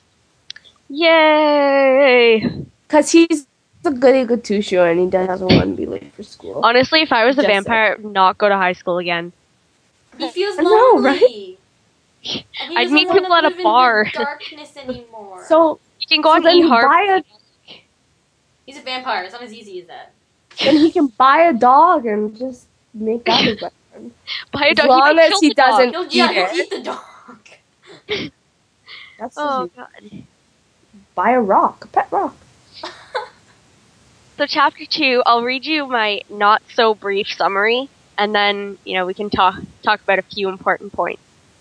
Yay! Because he's a goody good two shoe and he doesn't want to be late for school. Honestly, if I was a Just vampire, I would not go to high school again. He feels I know, lonely. And he I'd doesn't meet wanna people at a live in bar. the darkness anymore. So You can go So on then you eHarp. buy a He's a vampire. It's not as easy as that. then he can buy a dog and just make that his best friend. Buy a As dog. long he might as kill he the dog. doesn't- He'll, yeah, Eat he'll it. eat the dog. That's Oh just god. buy a rock, a pet rock. So chapter two, I'll read you my not so brief summary, and then you know we can talk talk about a few important points.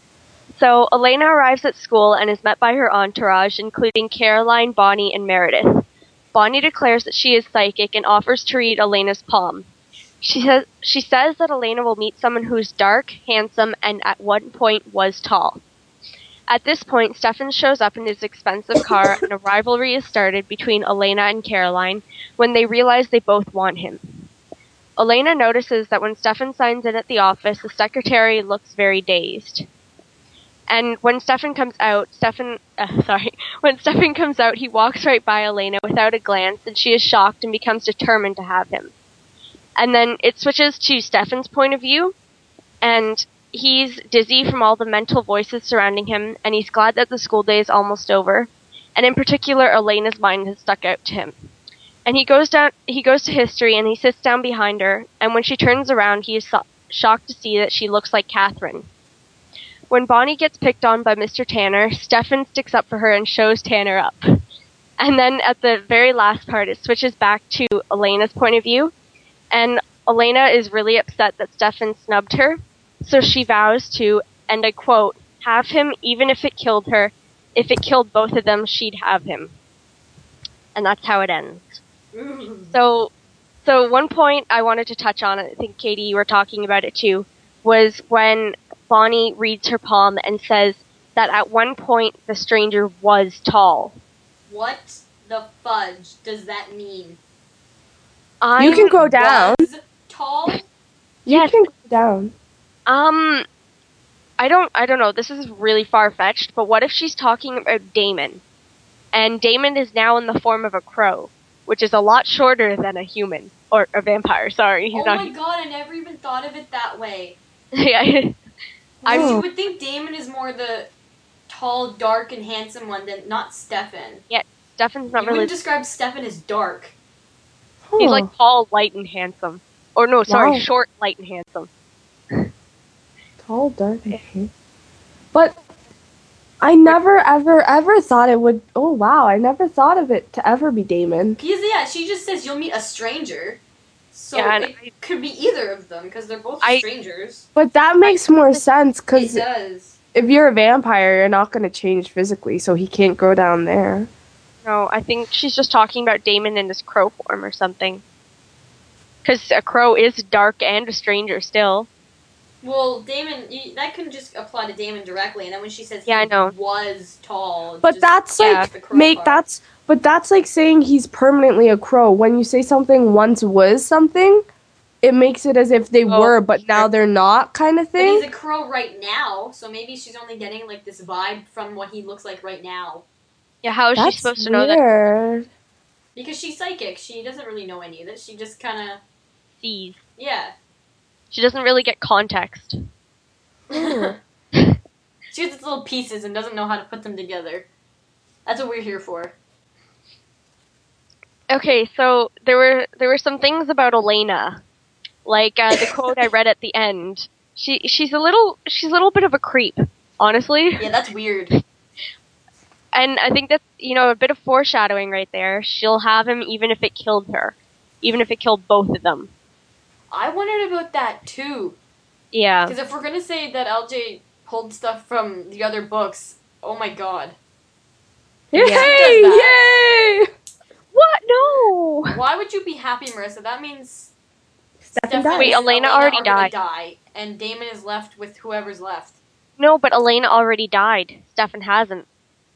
So Elena arrives at school and is met by her entourage, including Caroline, Bonnie, and Meredith. Bonnie declares that she is psychic and offers to read Elena's palm. She says she says that Elena will meet someone who is dark, handsome, and at one point was tall. At this point, Stefan shows up in his expensive car, and a rivalry is started between Elena and Caroline when they realize they both want him. Elena notices that when Stefan signs in at the office, the secretary looks very dazed. And when Stefan comes out, Stefan, uh, sorry, when Stefan comes out, he walks right by Elena without a glance, and she is shocked and becomes determined to have him. And then it switches to Stefan's point of view, and he's dizzy from all the mental voices surrounding him, and he's glad that the school day is almost over. And in particular, Elena's mind has stuck out to him. And he goes down. He goes to history, and he sits down behind her. And when she turns around, he is so- shocked to see that she looks like Catherine. When Bonnie gets picked on by Mister Tanner, Stefan sticks up for her and shows Tanner up. And then at the very last part, it switches back to Elena's point of view, and Elena is really upset that Stefan snubbed her. So she vows to, and I quote, have him even if it killed her. If it killed both of them, she'd have him. And that's how it ends. Ooh. So, so one point I wanted to touch on, I think Katie, you were talking about it too, was when Bonnie reads her palm and says that at one point the stranger was tall. What the fudge does that mean? I'm, You can go down. Was tall? You Yes. can go down. Um, I don't, I don't know. This is really far-fetched, but what if she's talking about Damon? And Damon is now in the form of a crow, which is a lot shorter than a human. Or a vampire, sorry. He's Oh not my god, I never even thought of it that way. yeah. I Oh. you would think Damon is more the tall, dark, and handsome one than not Stefan. Stefan's not You really... wouldn't describe Stefan as dark. He's Huh. like tall, light, and handsome. Or no, sorry, Wow. short, light, and handsome. Tall, dark, and handsome. But I never, ever, ever thought it would. Oh wow, I never thought of it to ever be Damon. Because, yeah, she just says you'll meet a stranger. So Yeah, and it I- could be either of them, because they're both I- strangers. But that makes more sense It because does. if you're a vampire, you're not going to change physically, so he can't go down there. No, I think she's just talking about Damon in his crow form or something. Because a crow is dark and a stranger still. Well, Damon, you, that can just apply to Damon directly, and then when she says Yeah, he I know. was tall, But just that's yeah, like the crow make part. that's but that's like saying he's permanently a crow. When you say something once was something, it makes it as if they Oh, were, but sure. now they're not, kind of But he's thing. a crow right now, so maybe she's only getting like this vibe from what he looks like right now. Yeah, how is she That's supposed to know that weird. Because she's psychic, she doesn't really know any of this. She just kind of, he sees? yeah. She doesn't really get context. Hmm. She gets its little pieces and doesn't know how to put them together. That's what we're here for. Okay, so there were there were some things about Elena, like uh, the quote I read at the end. She she's a little she's a little bit of a creep, honestly. Yeah, that's weird. And I think that's, you know, a bit of foreshadowing right there. She'll have him even if it killed her. Even if it killed both of them. I wondered about that too. Yeah. Because if we're gonna say that L J pulled stuff from the other books, oh my god. Yay! Yeah. Yay! What? No! Why would you be happy, Marissa? That means Stefan Stefan died. and Wait, Elena are already gonna died. die, and Damon is left with whoever's left. No, but Elena already died. Stefan hasn't.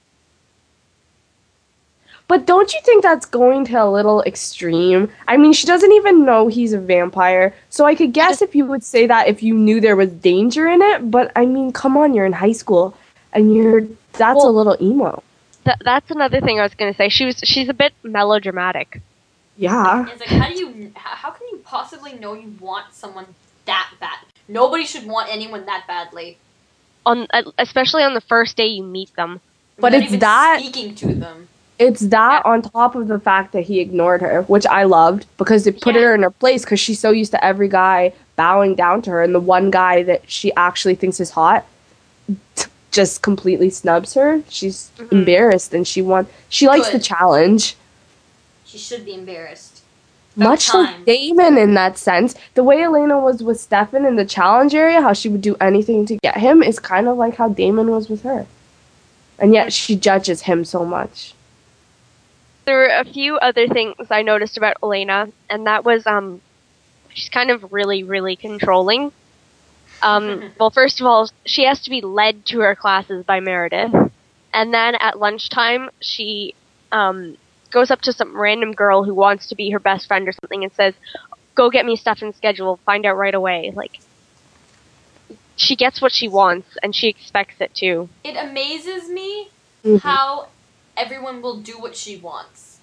But don't you think that's going to a little extreme? I mean, she doesn't even know he's a vampire. So I could guess if you would say that if you knew there was danger in it, but I mean, come on, you're in high school and you're that's Well- a little emo. Th- that's another thing I was going to say. She was she's a bit melodramatic. Yeah. It's like, how do you, how how can you possibly know you want someone that bad? Nobody should want anyone that badly. On uh, especially on the first day you meet them. But Without it's even that- speaking to them. It's that on top of the fact that he ignored her, which I loved because it put Yeah. her in her place because she's so used to every guy bowing down to her, and the one guy that she actually thinks is hot t- just completely snubs her. She's Mhm. embarrassed, and she want she likes the Good. challenge. She should be embarrassed. About Much time. like Damon in that sense. The way Elena was with Stefan in the challenge area, how she would do anything to get him, is kind of like how Damon was with her. And yet she judges him so much. There were a few other things I noticed about Elena, and that was um, she's kind of really, really controlling. Um, well, first of all, she has to be led to her classes by Meredith, and then at lunchtime, she um, goes up to some random girl who wants to be her best friend or something and says, "Go get me Stefan's schedule. Find out right away." Like, she gets what she wants, and she expects it too. It amazes me Mhm. how everyone will do what she wants.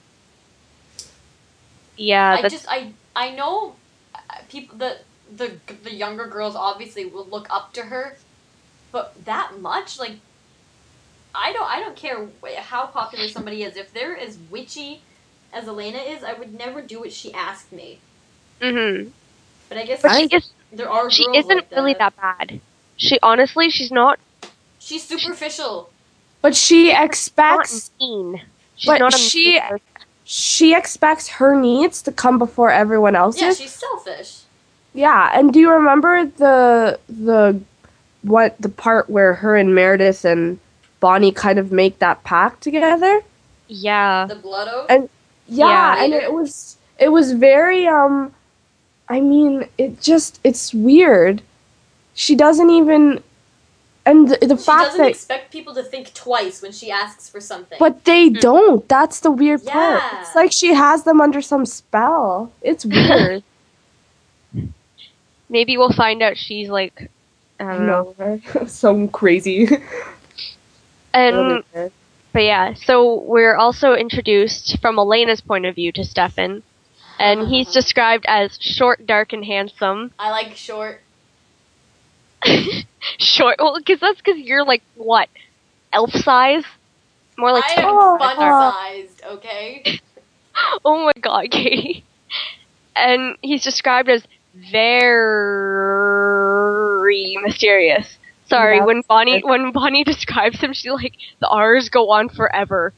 Yeah, I that's, just I I know uh, people the the the younger girls obviously will look up to her, but that much like I don't I don't care wh- how popular somebody is. If they're as witchy as Elena is, I would never do what she asked me. mm-hmm. But I guess But I- she is there are she girls isn't like really that bad. She honestly, she's not She's superficial. But she not expects mean. She's But not a she- mean person. she expects her needs to come before everyone else's. Yeah, she's selfish. Yeah, and do you remember the the what the part where her and Meredith and Bonnie kind of make that pact together? Yeah. The blood oath. And yeah, Yeah. and it was it was very um I mean, it just it's weird. She doesn't even and the, the She fact doesn't that expect people to think twice when she asks for something. but they don't. That's the weird part. Yeah. It's like she has them under some spell. It's weird. Maybe we'll find out she's like, I I don't know. know, right? Some crazy. And but yeah, so we're also introduced from Elena's point of view to Stefan, and he's described as short, dark, and handsome. I like short. Short, well, because that's because you're like what, elf size? More like I am Oh, fun uh, sized, okay? oh my god, Katie. And he's described as very mysterious. Sorry, when That's Bonnie good. when Bonnie describes him, she's like, the R's go on forever.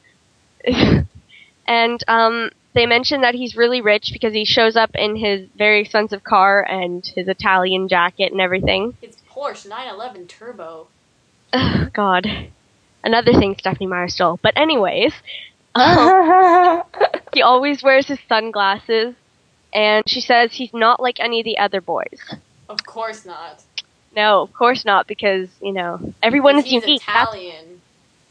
And um, they mention that he's really rich because he shows up in his very expensive car and his Italian jacket and everything. It's Porsche nine eleven Turbo. Ugh, God. Another thing Stephanie Meyer stole. But anyways, um, he always wears his sunglasses, and she says he's not like any of the other boys. Of course not. No, of course not, because, you know, everyone is He's unique. That's- Italian.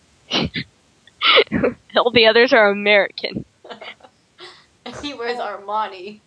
All the others are American. And he wears Armani.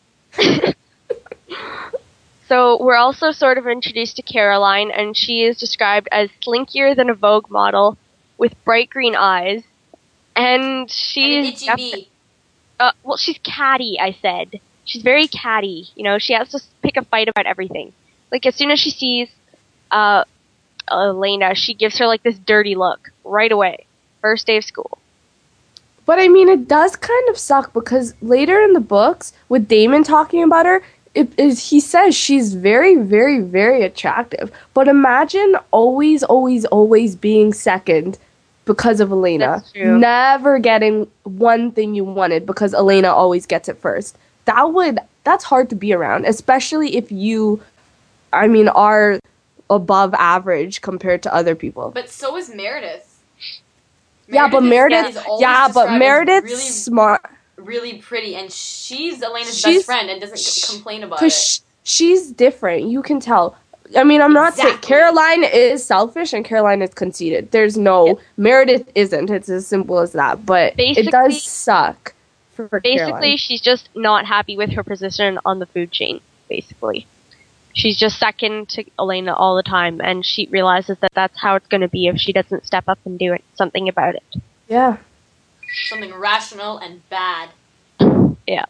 So we're also sort of introduced to Caroline, and she is described as slinkier than a Vogue model with bright green eyes. And And an she's itchy defi- bee. uh, well, she's catty, I said. She's very catty. You know, she has to pick a fight about everything. Like, as soon as she sees uh, Elena, she gives her, like, this dirty look right away. First day of school. But I mean, it does kind of suck because later in the books, with Damon talking about her, it is he says she's very, very, very attractive. But imagine always, always, always being second because of Elena. That's true. Never getting one thing you wanted because Elena always gets it first. That would that's hard to be around, especially if you, I mean, are above average compared to other people. But so is Meredith. yeah, but is- Meredith, is always yeah, but described as Meredith's really, smart. really pretty, and she's Elena's She's- best friend and doesn't c- complain about it. Because she's different. You can tell. I mean, I'm not saying Exactly. Caroline is selfish and Caroline is conceited. There's no Yeah. Meredith isn't. It's as simple as that. But it Basically- does suck for, for Basically, Caroline. she's just not happy with her position on the food chain, basically. She's just second to Elena all the time, and she realizes that that's how it's going to be if she doesn't step up and do it, something about it. Yeah. Something rational and bad. Yeah.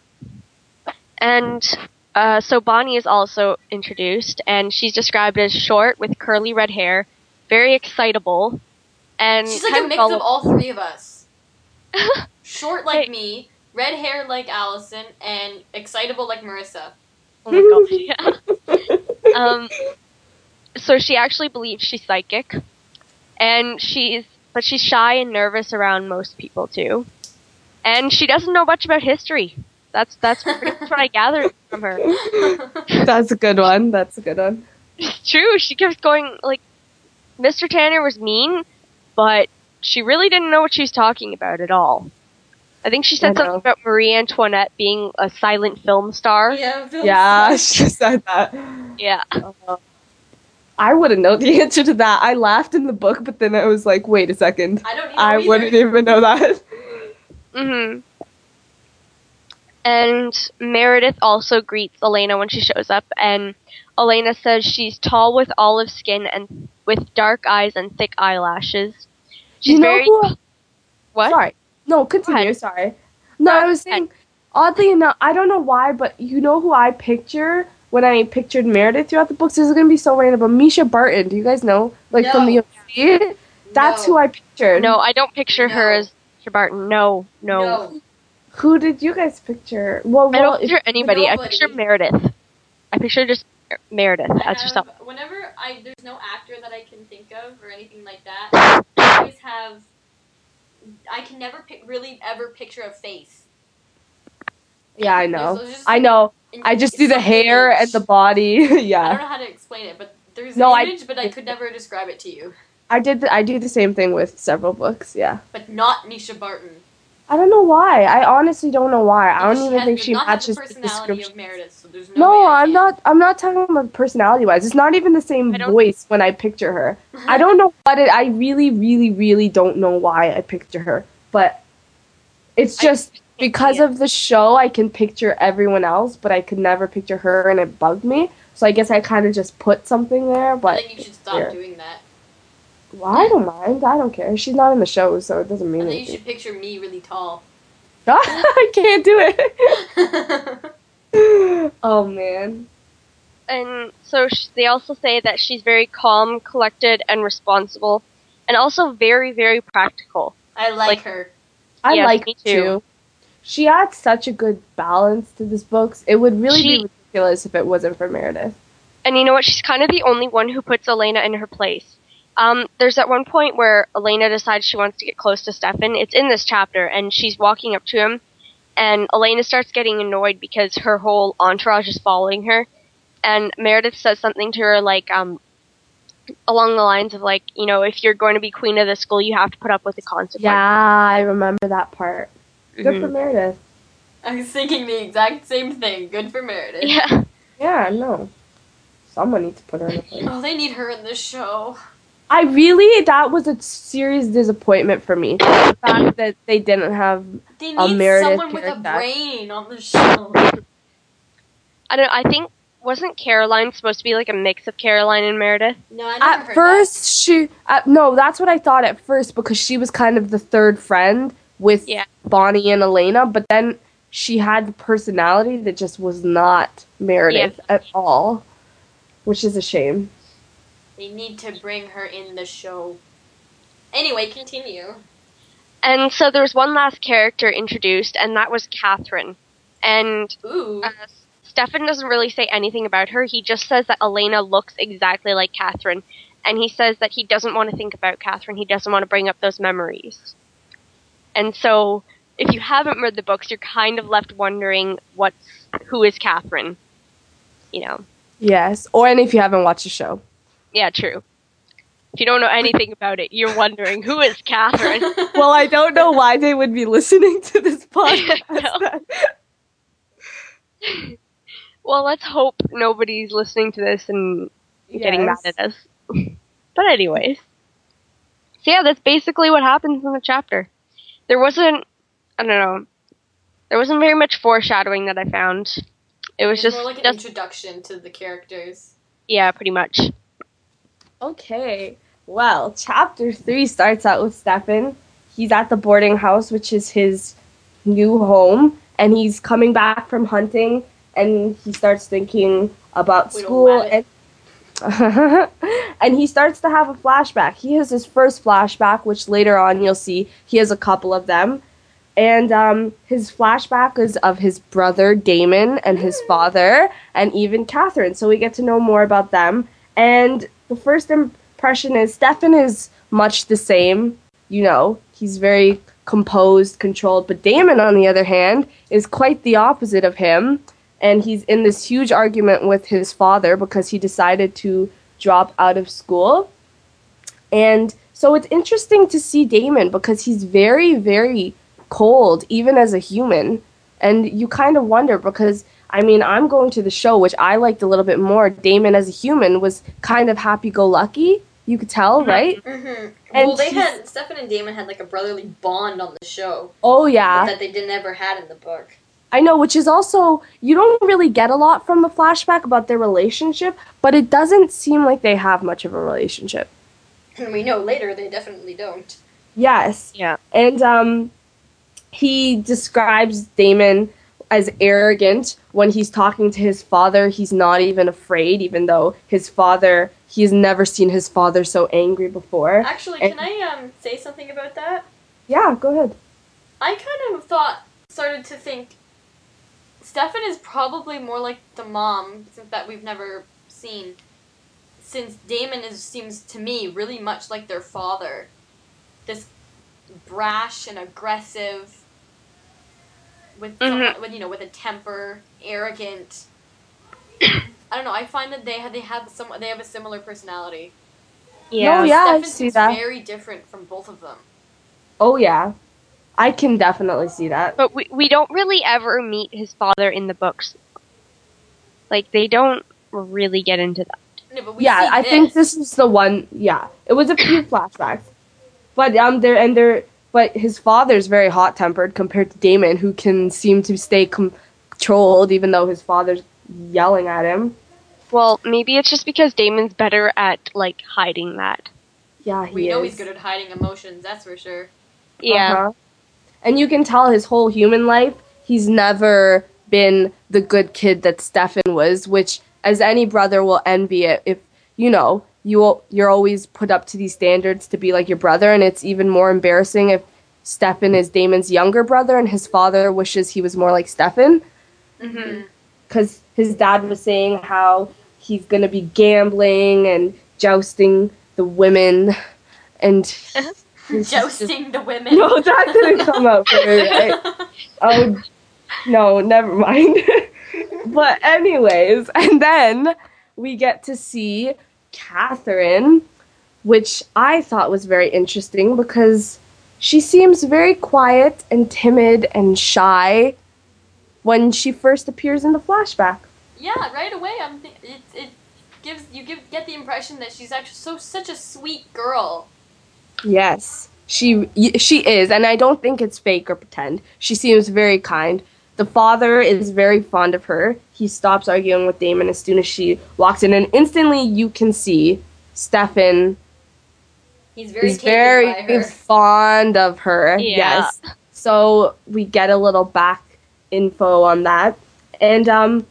And uh, so Bonnie is also introduced, and she's described as short with curly red hair, very excitable, and She's like kind a of mix all- of all three of us. Short like Hey. me, red hair like Allison, and excitable like Marissa. Oh my god, yeah. Um, so she actually believes she's psychic, and she's but she's shy and nervous around most people too, and she doesn't know much about history. That's that's pretty much what I gathered from her. That's a good one. That's a good one. It's true. She kept going like, Mister Tanner was mean, but she really didn't know what she was talking about at all. I think she I said know. something about Marie Antoinette being a silent film star. Yeah, Bill Yeah, Smith. she said that. Yeah. I wouldn't know the answer to that. I laughed in the book, but then I was like, wait a second. I don't even I know either. wouldn't even know that. Mhm. And Meredith also greets Elena when she shows up, and Elena says she's tall with olive skin and with dark eyes and thick eyelashes. She's you know very who? what? Sorry. No, continue. ahead. Sorry. No, Go I was ahead. saying, oddly enough, I don't know why, but you know who I picture when I pictured Meredith throughout the books? This is going to be so random, but Misha Barton. Do you guys know? Like from the No. O C? That's No. who I pictured. No, I don't picture her No. as Misha Barton. No, no. No. Who did you guys picture? Well, I well, don't if- picture anybody. I Nobody. picture Meredith. I picture just Meredith I as herself. have, whenever I there's no actor that I can think of or anything like that, I always have. I can never pick, really ever picture a face. yeah, I There's- know. there's just I like- know. an- I just do the some hair image. and the body. I don't yeah. know how to explain it, but there's No, I- an image, but I could never describe it to you. I did. The, I do the same thing with several books. Yeah. But not Misha Barton. I don't know why. I honestly don't know why. I Because don't even has- think does she not have matches the the personality description. of Meredith, so there's no, No, way I I'm can. not. I'm not talking about personality wise. It's not even the same I don't- voice when I picture her. I don't know what it. I really, really, really don't know why I picture her. But it's I just can't because see it. of the show. I can picture everyone else, but I could never picture her, and it bugged me. So I guess I kind of just put something there. I But think you should stop here. doing that. well, I don't mind. I don't care. She's not in the show, so it doesn't mean I think you anything. should picture me really tall. I can't do it. Oh man. And so sh- they also say that she's very calm, collected, and responsible, and also very, very practical. I like, Like- her. I Yes, like me her too. too. She adds such a good balance to this books. It would really She- be ridiculous if it wasn't for Meredith. And you know what? She's kind of the only one who puts Elena in her place. Um, there's at one point where Elena decides she wants to get close to Stefan. It's in this chapter, and she's walking up to him, and Elena starts getting annoyed because her whole entourage is following her, and Meredith says something to her like, um, along the lines of like, you know, if you're going to be queen of the school, you have to put up with the consequences. Yeah, I remember that part. Good Mhm. for Meredith. I was thinking the exact same thing. Good for Meredith. Yeah. Yeah, no. Someone needs to put her in the place. Oh, they need her in this show. I really, that was a serious disappointment for me. The fact that they didn't have They A need Meredith someone with a character. brain on the show. I don't know, I think, wasn't Caroline supposed to be like a mix of Caroline and Meredith? No, I never At heard first, she, uh, no, that's what I thought at first because she was kind of the third friend with Yeah. Bonnie and Elena, but then she had the personality that just was not Meredith at all, which is a shame. that. They need to bring her in the show. Anyway, continue. And so there was one last character introduced, and that was Catherine. And Ooh. uh, Stefan doesn't really say anything about her. He just says that Elena looks exactly like Catherine. And he says that he doesn't want to think about Catherine. He doesn't want to bring up those memories. And so, if you haven't read the books, you're kind of left wondering what's who is Catherine. You know. Yes, or and if you haven't watched the show. Yeah, true. If you don't know anything about it, you're wondering who is Catherine. Well, I don't know why they would be listening to this podcast. Well, let's hope nobody's listening to this and getting mad Yes. at us. But anyways. So yeah, that's basically what happens in the chapter. There wasn't, I don't know, there wasn't very much foreshadowing that I found. It was It's just, more like an just introduction to the characters. yeah, pretty much. Okay, well, chapter three starts out with Stefan. He's at the boarding house, which is his new home, and he's coming back from hunting, and he starts thinking about We don't school, let and and he starts to have a flashback. He has his first flashback, which later on you'll see he has a couple of them. And um, his flashback is of his brother Damon and his father and even Catherine. So we get to know more about them. And the first impression is Stefan is much the same. You know, he's very composed, controlled. But Damon, on the other hand, is quite the opposite of him. And he's in this huge argument with his father because he decided to drop out of school. And so it's interesting to see Damon because he's very, very cold, even as a human. And you kind of wonder because, I mean, I'm going to the show, which I liked a little bit more. Damon as a human was kind of happy-go-lucky. You could tell, right? Mm-hmm. And Well, they he's- had, Stefan and Damon had like a brotherly bond on the show Oh, yeah. that they did never had in the book. I know, which is also, you don't really get a lot from the flashback about their relationship, but it doesn't seem like they have much of a relationship. And we know later they definitely don't. Yes. Yeah. And um, he describes Damon as arrogant when he's talking to his father. He's not even afraid, even though his father, he's never seen his father so angry before. Actually, And- can I um say something about that? Yeah, go ahead. I kind of thought, started to think, Stefan is probably more like the mom, since that we've never seen. Since Damon is seems to me really much like their father, this brash and aggressive, with Mhm. someone, with you know, with a temper, arrogant. I don't know. I find that they have they have some they have a similar personality. Yeah. Oh, yeah, I Stefan see seems that. very different from both of them. Oh, yeah. I can definitely see that. But we we don't really ever meet his father in the books. Like, they don't really get into that. No, but we Yeah, see I think this is the one. Yeah, it was a few flashbacks, but um, there and there, but his father's very hot tempered compared to Damon, who can seem to stay com- controlled even though his father's yelling at him. Well, maybe it's just because Damon's better at, like, hiding that. Yeah, he We is. know he's good at hiding emotions. That's for sure. Yeah. Uh-huh. And you can tell his whole human life, he's never been the good kid that Stefan was, which, as any brother will envy it, if, you know, you, you're always put up to these standards to be like your brother, and it's even more embarrassing if Stefan is Damon's younger brother and his father wishes he was more like Stefan. Mm-hmm. Because his dad was saying how he's going to be gambling and jousting the the women and it's just- Jousting the women. no, that didn't come out very right. Oh, no, never mind. But anyways, and then we get to see Catherine, which I thought was very interesting because she seems very quiet and timid and shy when she first appears in the flashback. Yeah, right away. I'm. Th- it it gives you give get the impression that she's actually so such a sweet girl. Yes, she y- she is, and I don't think it's fake or pretend. She seems very kind. The father is very fond of her. He stops arguing with Damon as soon as she walks in, and instantly you can see Stefan He's very is taken very by her. fond of her. Yeah. Yes. So we get a little back info on that. And um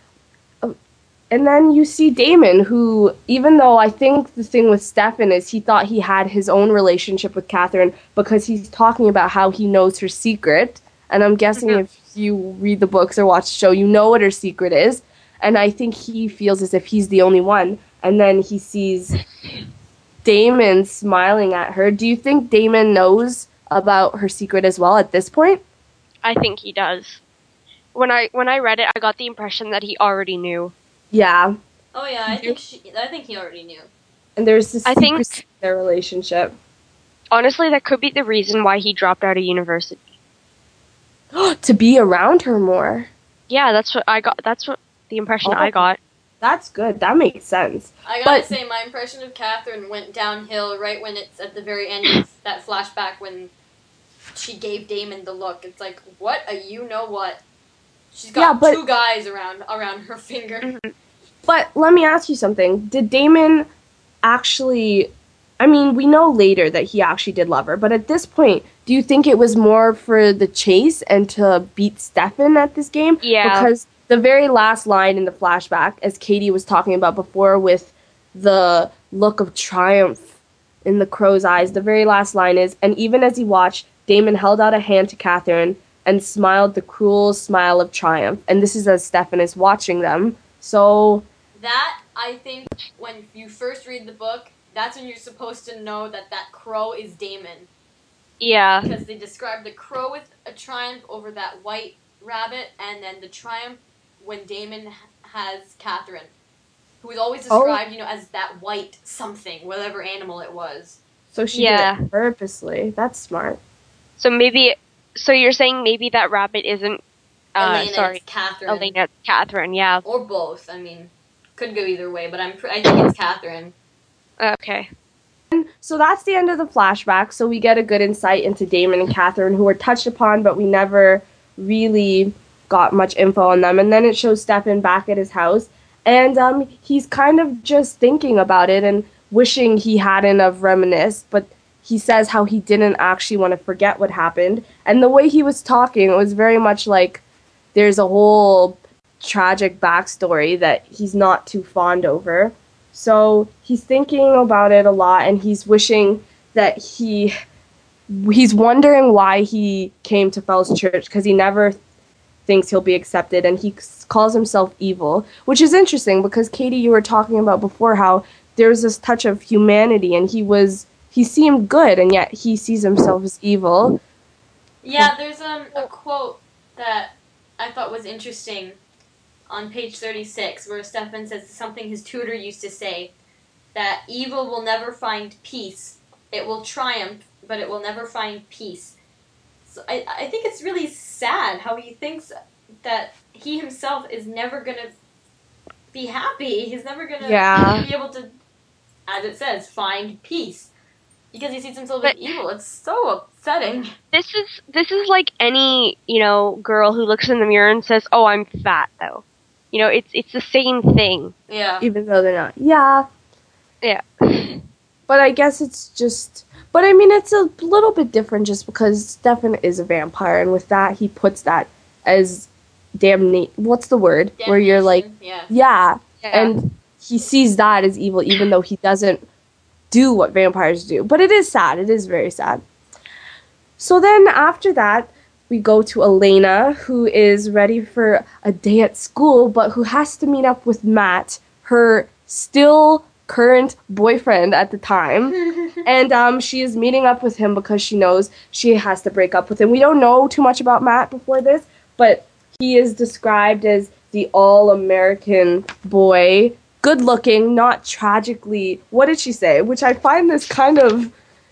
and then you see Damon, who, even though I think the thing with Stefan is he thought he had his own relationship with Catherine because he's talking about how he knows her secret. And I'm guessing Mhm. if you read the books or watch the show, you know what her secret is. And I think he feels as if he's the only one. And then he sees Damon smiling at her. Do you think Damon knows about her secret as well at this point? I think he does. When I when I read it, I got the impression that he already knew. Yeah. Oh yeah, I think she. I think he already knew. And there's this I think- secrecy in their relationship. Honestly, that could be the reason why he dropped out of university. To be around her more. Yeah, that's what I got. That's what the impression Oh. I got. That's good. That makes sense. I gotta But- say, my impression of Catherine went downhill right when it's at the very end of that flashback when she gave Damon the look. It's like, what a you know what? She's got Yeah, but- two guys around around her finger. But let me ask you something. Did Damon actually... I mean, we know later that he actually did love her, but at this point, do you think it was more for the chase and to beat Stefan at this game? Yeah. Because the very last line in the flashback, as Katie was talking about before with the look of triumph in the crow's eyes, the very last line is, and even as he watched, Damon held out a hand to Catherine and smiled the cruel smile of triumph. And this is as Stefan is watching them. So, That, I think, when you first read the book, that's when you're supposed to know that that crow is Damon. Yeah. Because they describe the crow with a triumph over that white rabbit, and then the triumph when Damon h- has Catherine, who is always Oh. described, you know, as that white something, whatever animal it was. so she Yeah. did it purposely. That's smart. So maybe. So you're saying maybe that rabbit isn't. Uh, Elena, sorry, it's Catherine. Elena, Catherine. Yeah. Or both. I mean, could go either way, but I'm pr- I think it's Catherine. Okay. So that's the end of the flashback. So we get a good insight into Damon and Catherine, who were touched upon, but we never really got much info on them. And then it shows Stefan back at his house, and um, he's kind of just thinking about it and wishing he hadn't have reminisced, but he says how he didn't actually want to forget what happened. And the way he was talking, it was very much like there's a whole tragic backstory that he's not too fond over. So he's thinking about it a lot, and he's wishing that he, he's wondering why he came to Fells Church, because he never thinks he'll be accepted, and he s- calls himself evil, which is interesting because, Katie, you were talking about before how there's this touch of humanity, and he was, he seemed good, and yet he sees himself as evil. Yeah, there's um, a quote that I thought was interesting on page thirty-six, where Stefan says something his tutor used to say, that evil will never find peace. It will triumph, but it will never find peace. So I, I think it's really sad how he thinks that he himself is never going to be happy. He's never going to Yeah. be able to, as it says, find peace. Because he sees himself But- as evil. It's so upsetting. This is this is like any, you know, girl who looks in the mirror and says, "Oh, I'm fat," though. You know, it's it's the same thing. Yeah. Even though they're not. Yeah. Yeah. But I guess it's just... But I mean, it's a little bit different just because Stefan is a vampire, and with that, he puts that as damnation. What's the word? Where you're like, Yeah. yeah. Yeah. And he sees that as evil, even though he doesn't do what vampires do. But it is sad. It is very sad. So then after that, we go to Elena, who is ready for a day at school, but who has to meet up with Matt, her still current boyfriend at the time. And um, she is meeting up with him because she knows she has to break up with him. We don't know too much about Matt before this, but he is described as the all-American boy, good-looking, not tragically, what did she say? Which I find this kind of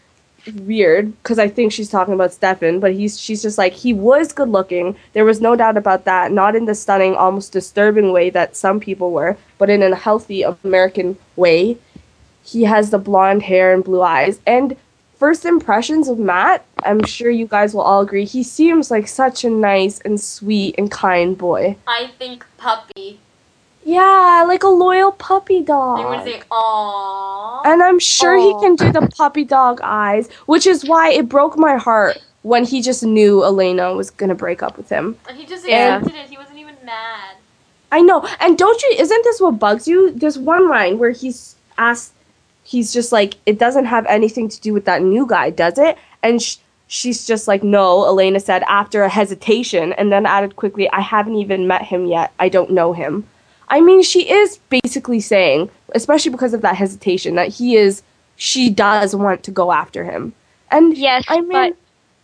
weird, because I think she's talking about Stefan, but he's she's just like, he was good-looking. There was no doubt about that, not in the stunning, almost disturbing way that some people were, but in a healthy American way. He has the blonde hair and blue eyes. And first impressions of Matt, I'm sure you guys will all agree, he seems like such a nice and sweet and kind boy. I think puppy. Yeah, like a loyal puppy dog. They would say, aww. And I'm sure Aw. he can do the puppy dog eyes, which is why it broke my heart when he just knew Elena was going to break up with him. And he just Yeah. accepted it. He wasn't even mad. I know. And don't you, isn't this what bugs you? There's one line where he's asked, he's just like, it doesn't have anything to do with that new guy, does it? And sh- she's just like, no, Elena said after a hesitation, and then added quickly, I haven't even met him yet. I don't know him. I mean, she is basically saying, especially because of that hesitation, that he is, she does want to go after him. And Yes, I mean, but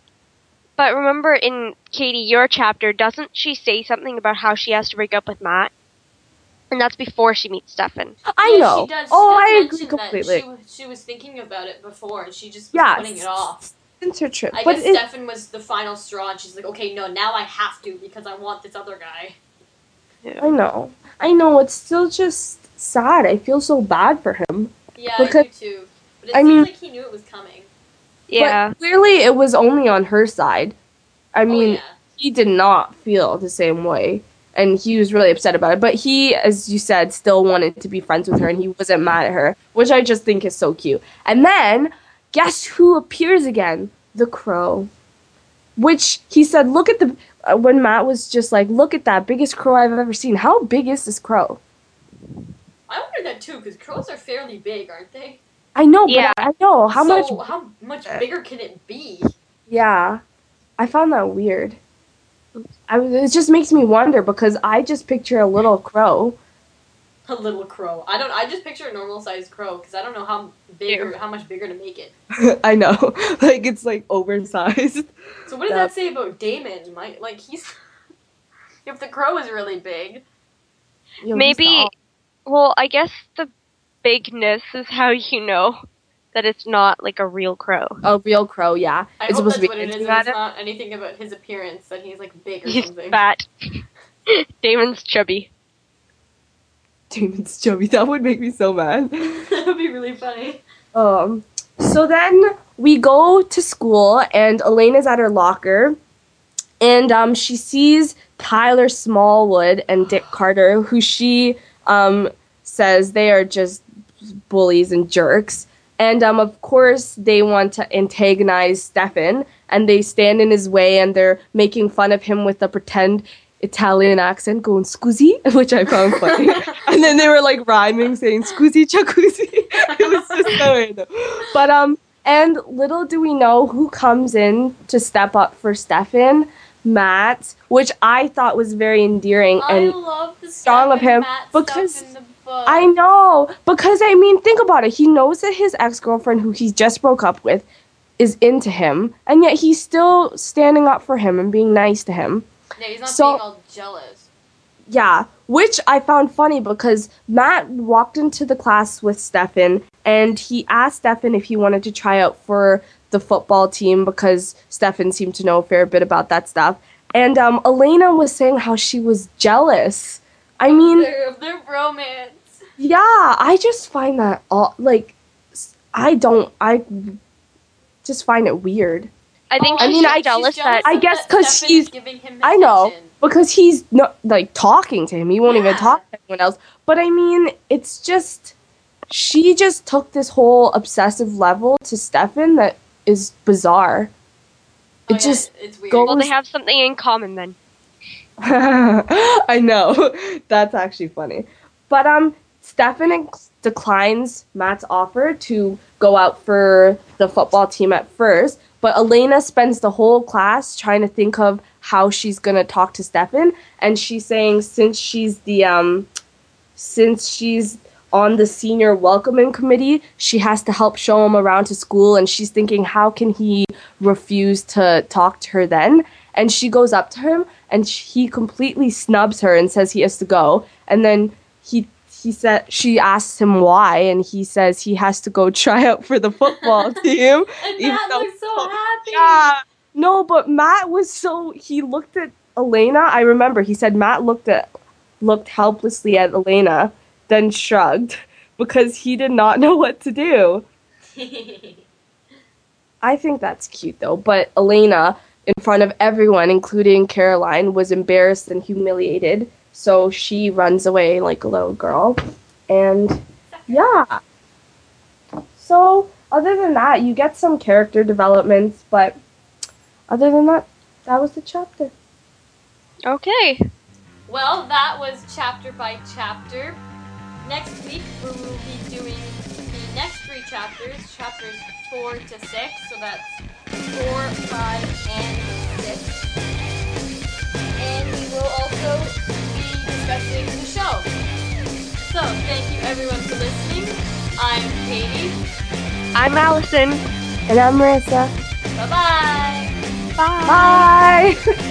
but remember in Katie, your chapter, doesn't she say something about how she has to break up with Matt? And that's before she meets Stefan. I Yeah, know. She does, she oh, does I agree mention that completely. She, wa- she was thinking about it before, and she just was Yeah, putting it off. Since her trip, I but guess it, Stefan was the final straw, and she's like, okay, no, now I have to because I want this other guy. I know. I know. It's still just sad. I feel so bad for him. Yeah, I Because- do too. But it I seems mean- like he knew it was coming. Yeah. But clearly, it was only on her side. I mean, oh, yeah. he did not feel the same way. And he was really upset about it. But he, as you said, still wanted to be friends with her, and he wasn't mad at her, which I just think is so cute. And then, guess who appears again? The crow. Which he said, look at the, uh, when Matt was just like, look at that, biggest crow I've ever seen. How big is this crow? I wonder that too, because crows are fairly big, aren't they? I know, but Yeah. I, I know. How so, much, how much bigger can it be? yeah. I found that weird. I, was- it just makes me wonder, because I just picture a little crow. A little crow. I don't. I just picture a normal sized crow because I don't know how big or how much bigger to make it. I know. Like, it's, like, oversized. So what does Yeah. that say about Damon? My, like he's. If the crow is really big, Yo, Maybe, stop. well, I guess the bigness is how you know that it's not like a real crow. A real crow, yeah. I it's hope supposed that's to be what it is. hinting And at it's it. not anything about his appearance that he's like big or He's something. fat. Damon's chubby. Damon's chubby. That would make me so mad. That would be really funny. Um, so then we go to school, and Elena's at her locker, and um, she sees Tyler Smallwood and Dick Carter, who she um, says they are just bullies and jerks. And um, of course, they want to antagonize Stefan, and they stand in his way, and they're making fun of him with a pretend Italian accent, going scusi, which I found funny. And then they were like rhyming, saying scusi jacuzzi. It was just so random. But um, and little do we know who comes in to step up for Stefan, Matt, which I thought was very endearing I and love the strong of stuff in him Matt because stuff in the book. I know, because I mean, think about it. He knows that his ex-girlfriend, who he just broke up with, is into him, and yet he's still standing up for him and being nice to him. Yeah, he's not So- being all jealous. Yeah, which I found funny because Matt walked into the class with Stefan, and he asked Stefan if he wanted to try out for the football team because Stefan seemed to know a fair bit about that stuff. And um, Elena was saying how she was jealous. I mean, Their, their romance. yeah, I just find that all like s- I don't I just find it weird I think Oh, I she's mean, just I- jealous she's that I of guess that 'cause Stefan she's- is giving him I know attention. because he's not like talking to him. He won't even Yeah. talk to anyone else. But I mean, it's just she just took this whole obsessive level to Stefan that is bizarre. Oh, It yeah, just it's weird. go- well, they have something in common then. I know. That's actually funny. But um Stefan ex- declines Matt's offer to go out for the football team at first, but Elena spends the whole class trying to think of how she's going to talk to Stefan, and she's saying since she's the um since she's on the senior welcoming committee. She has to help show him around to school, and she's thinking, how can he refuse to talk to her then? And she goes up to him, and he completely snubs her and says he has to go. And then he he said she asks him why, and he says he has to go try out for the football team. And even Matt though- looks so happy. Yeah. No, but Matt was so he looked at Elena. I remember he said Matt looked at looked helplessly at Elena, then shrugged because he did not know what to do. I think that's cute though, but Elena, in front of everyone, including Caroline, was embarrassed and humiliated, so she runs away like a little girl. And yeah. So, other than that, you get some character developments, but other than that, that was the chapter. Okay. Well, that was chapter by chapter. Next week, we will be doing the next three chapters, chapters four to six. So that's four, five, and six. And we will also be discussing the show. So, thank you everyone for listening. I'm Katie. I'm Allison. And I'm Marissa. Bye-bye. Bye. Bye!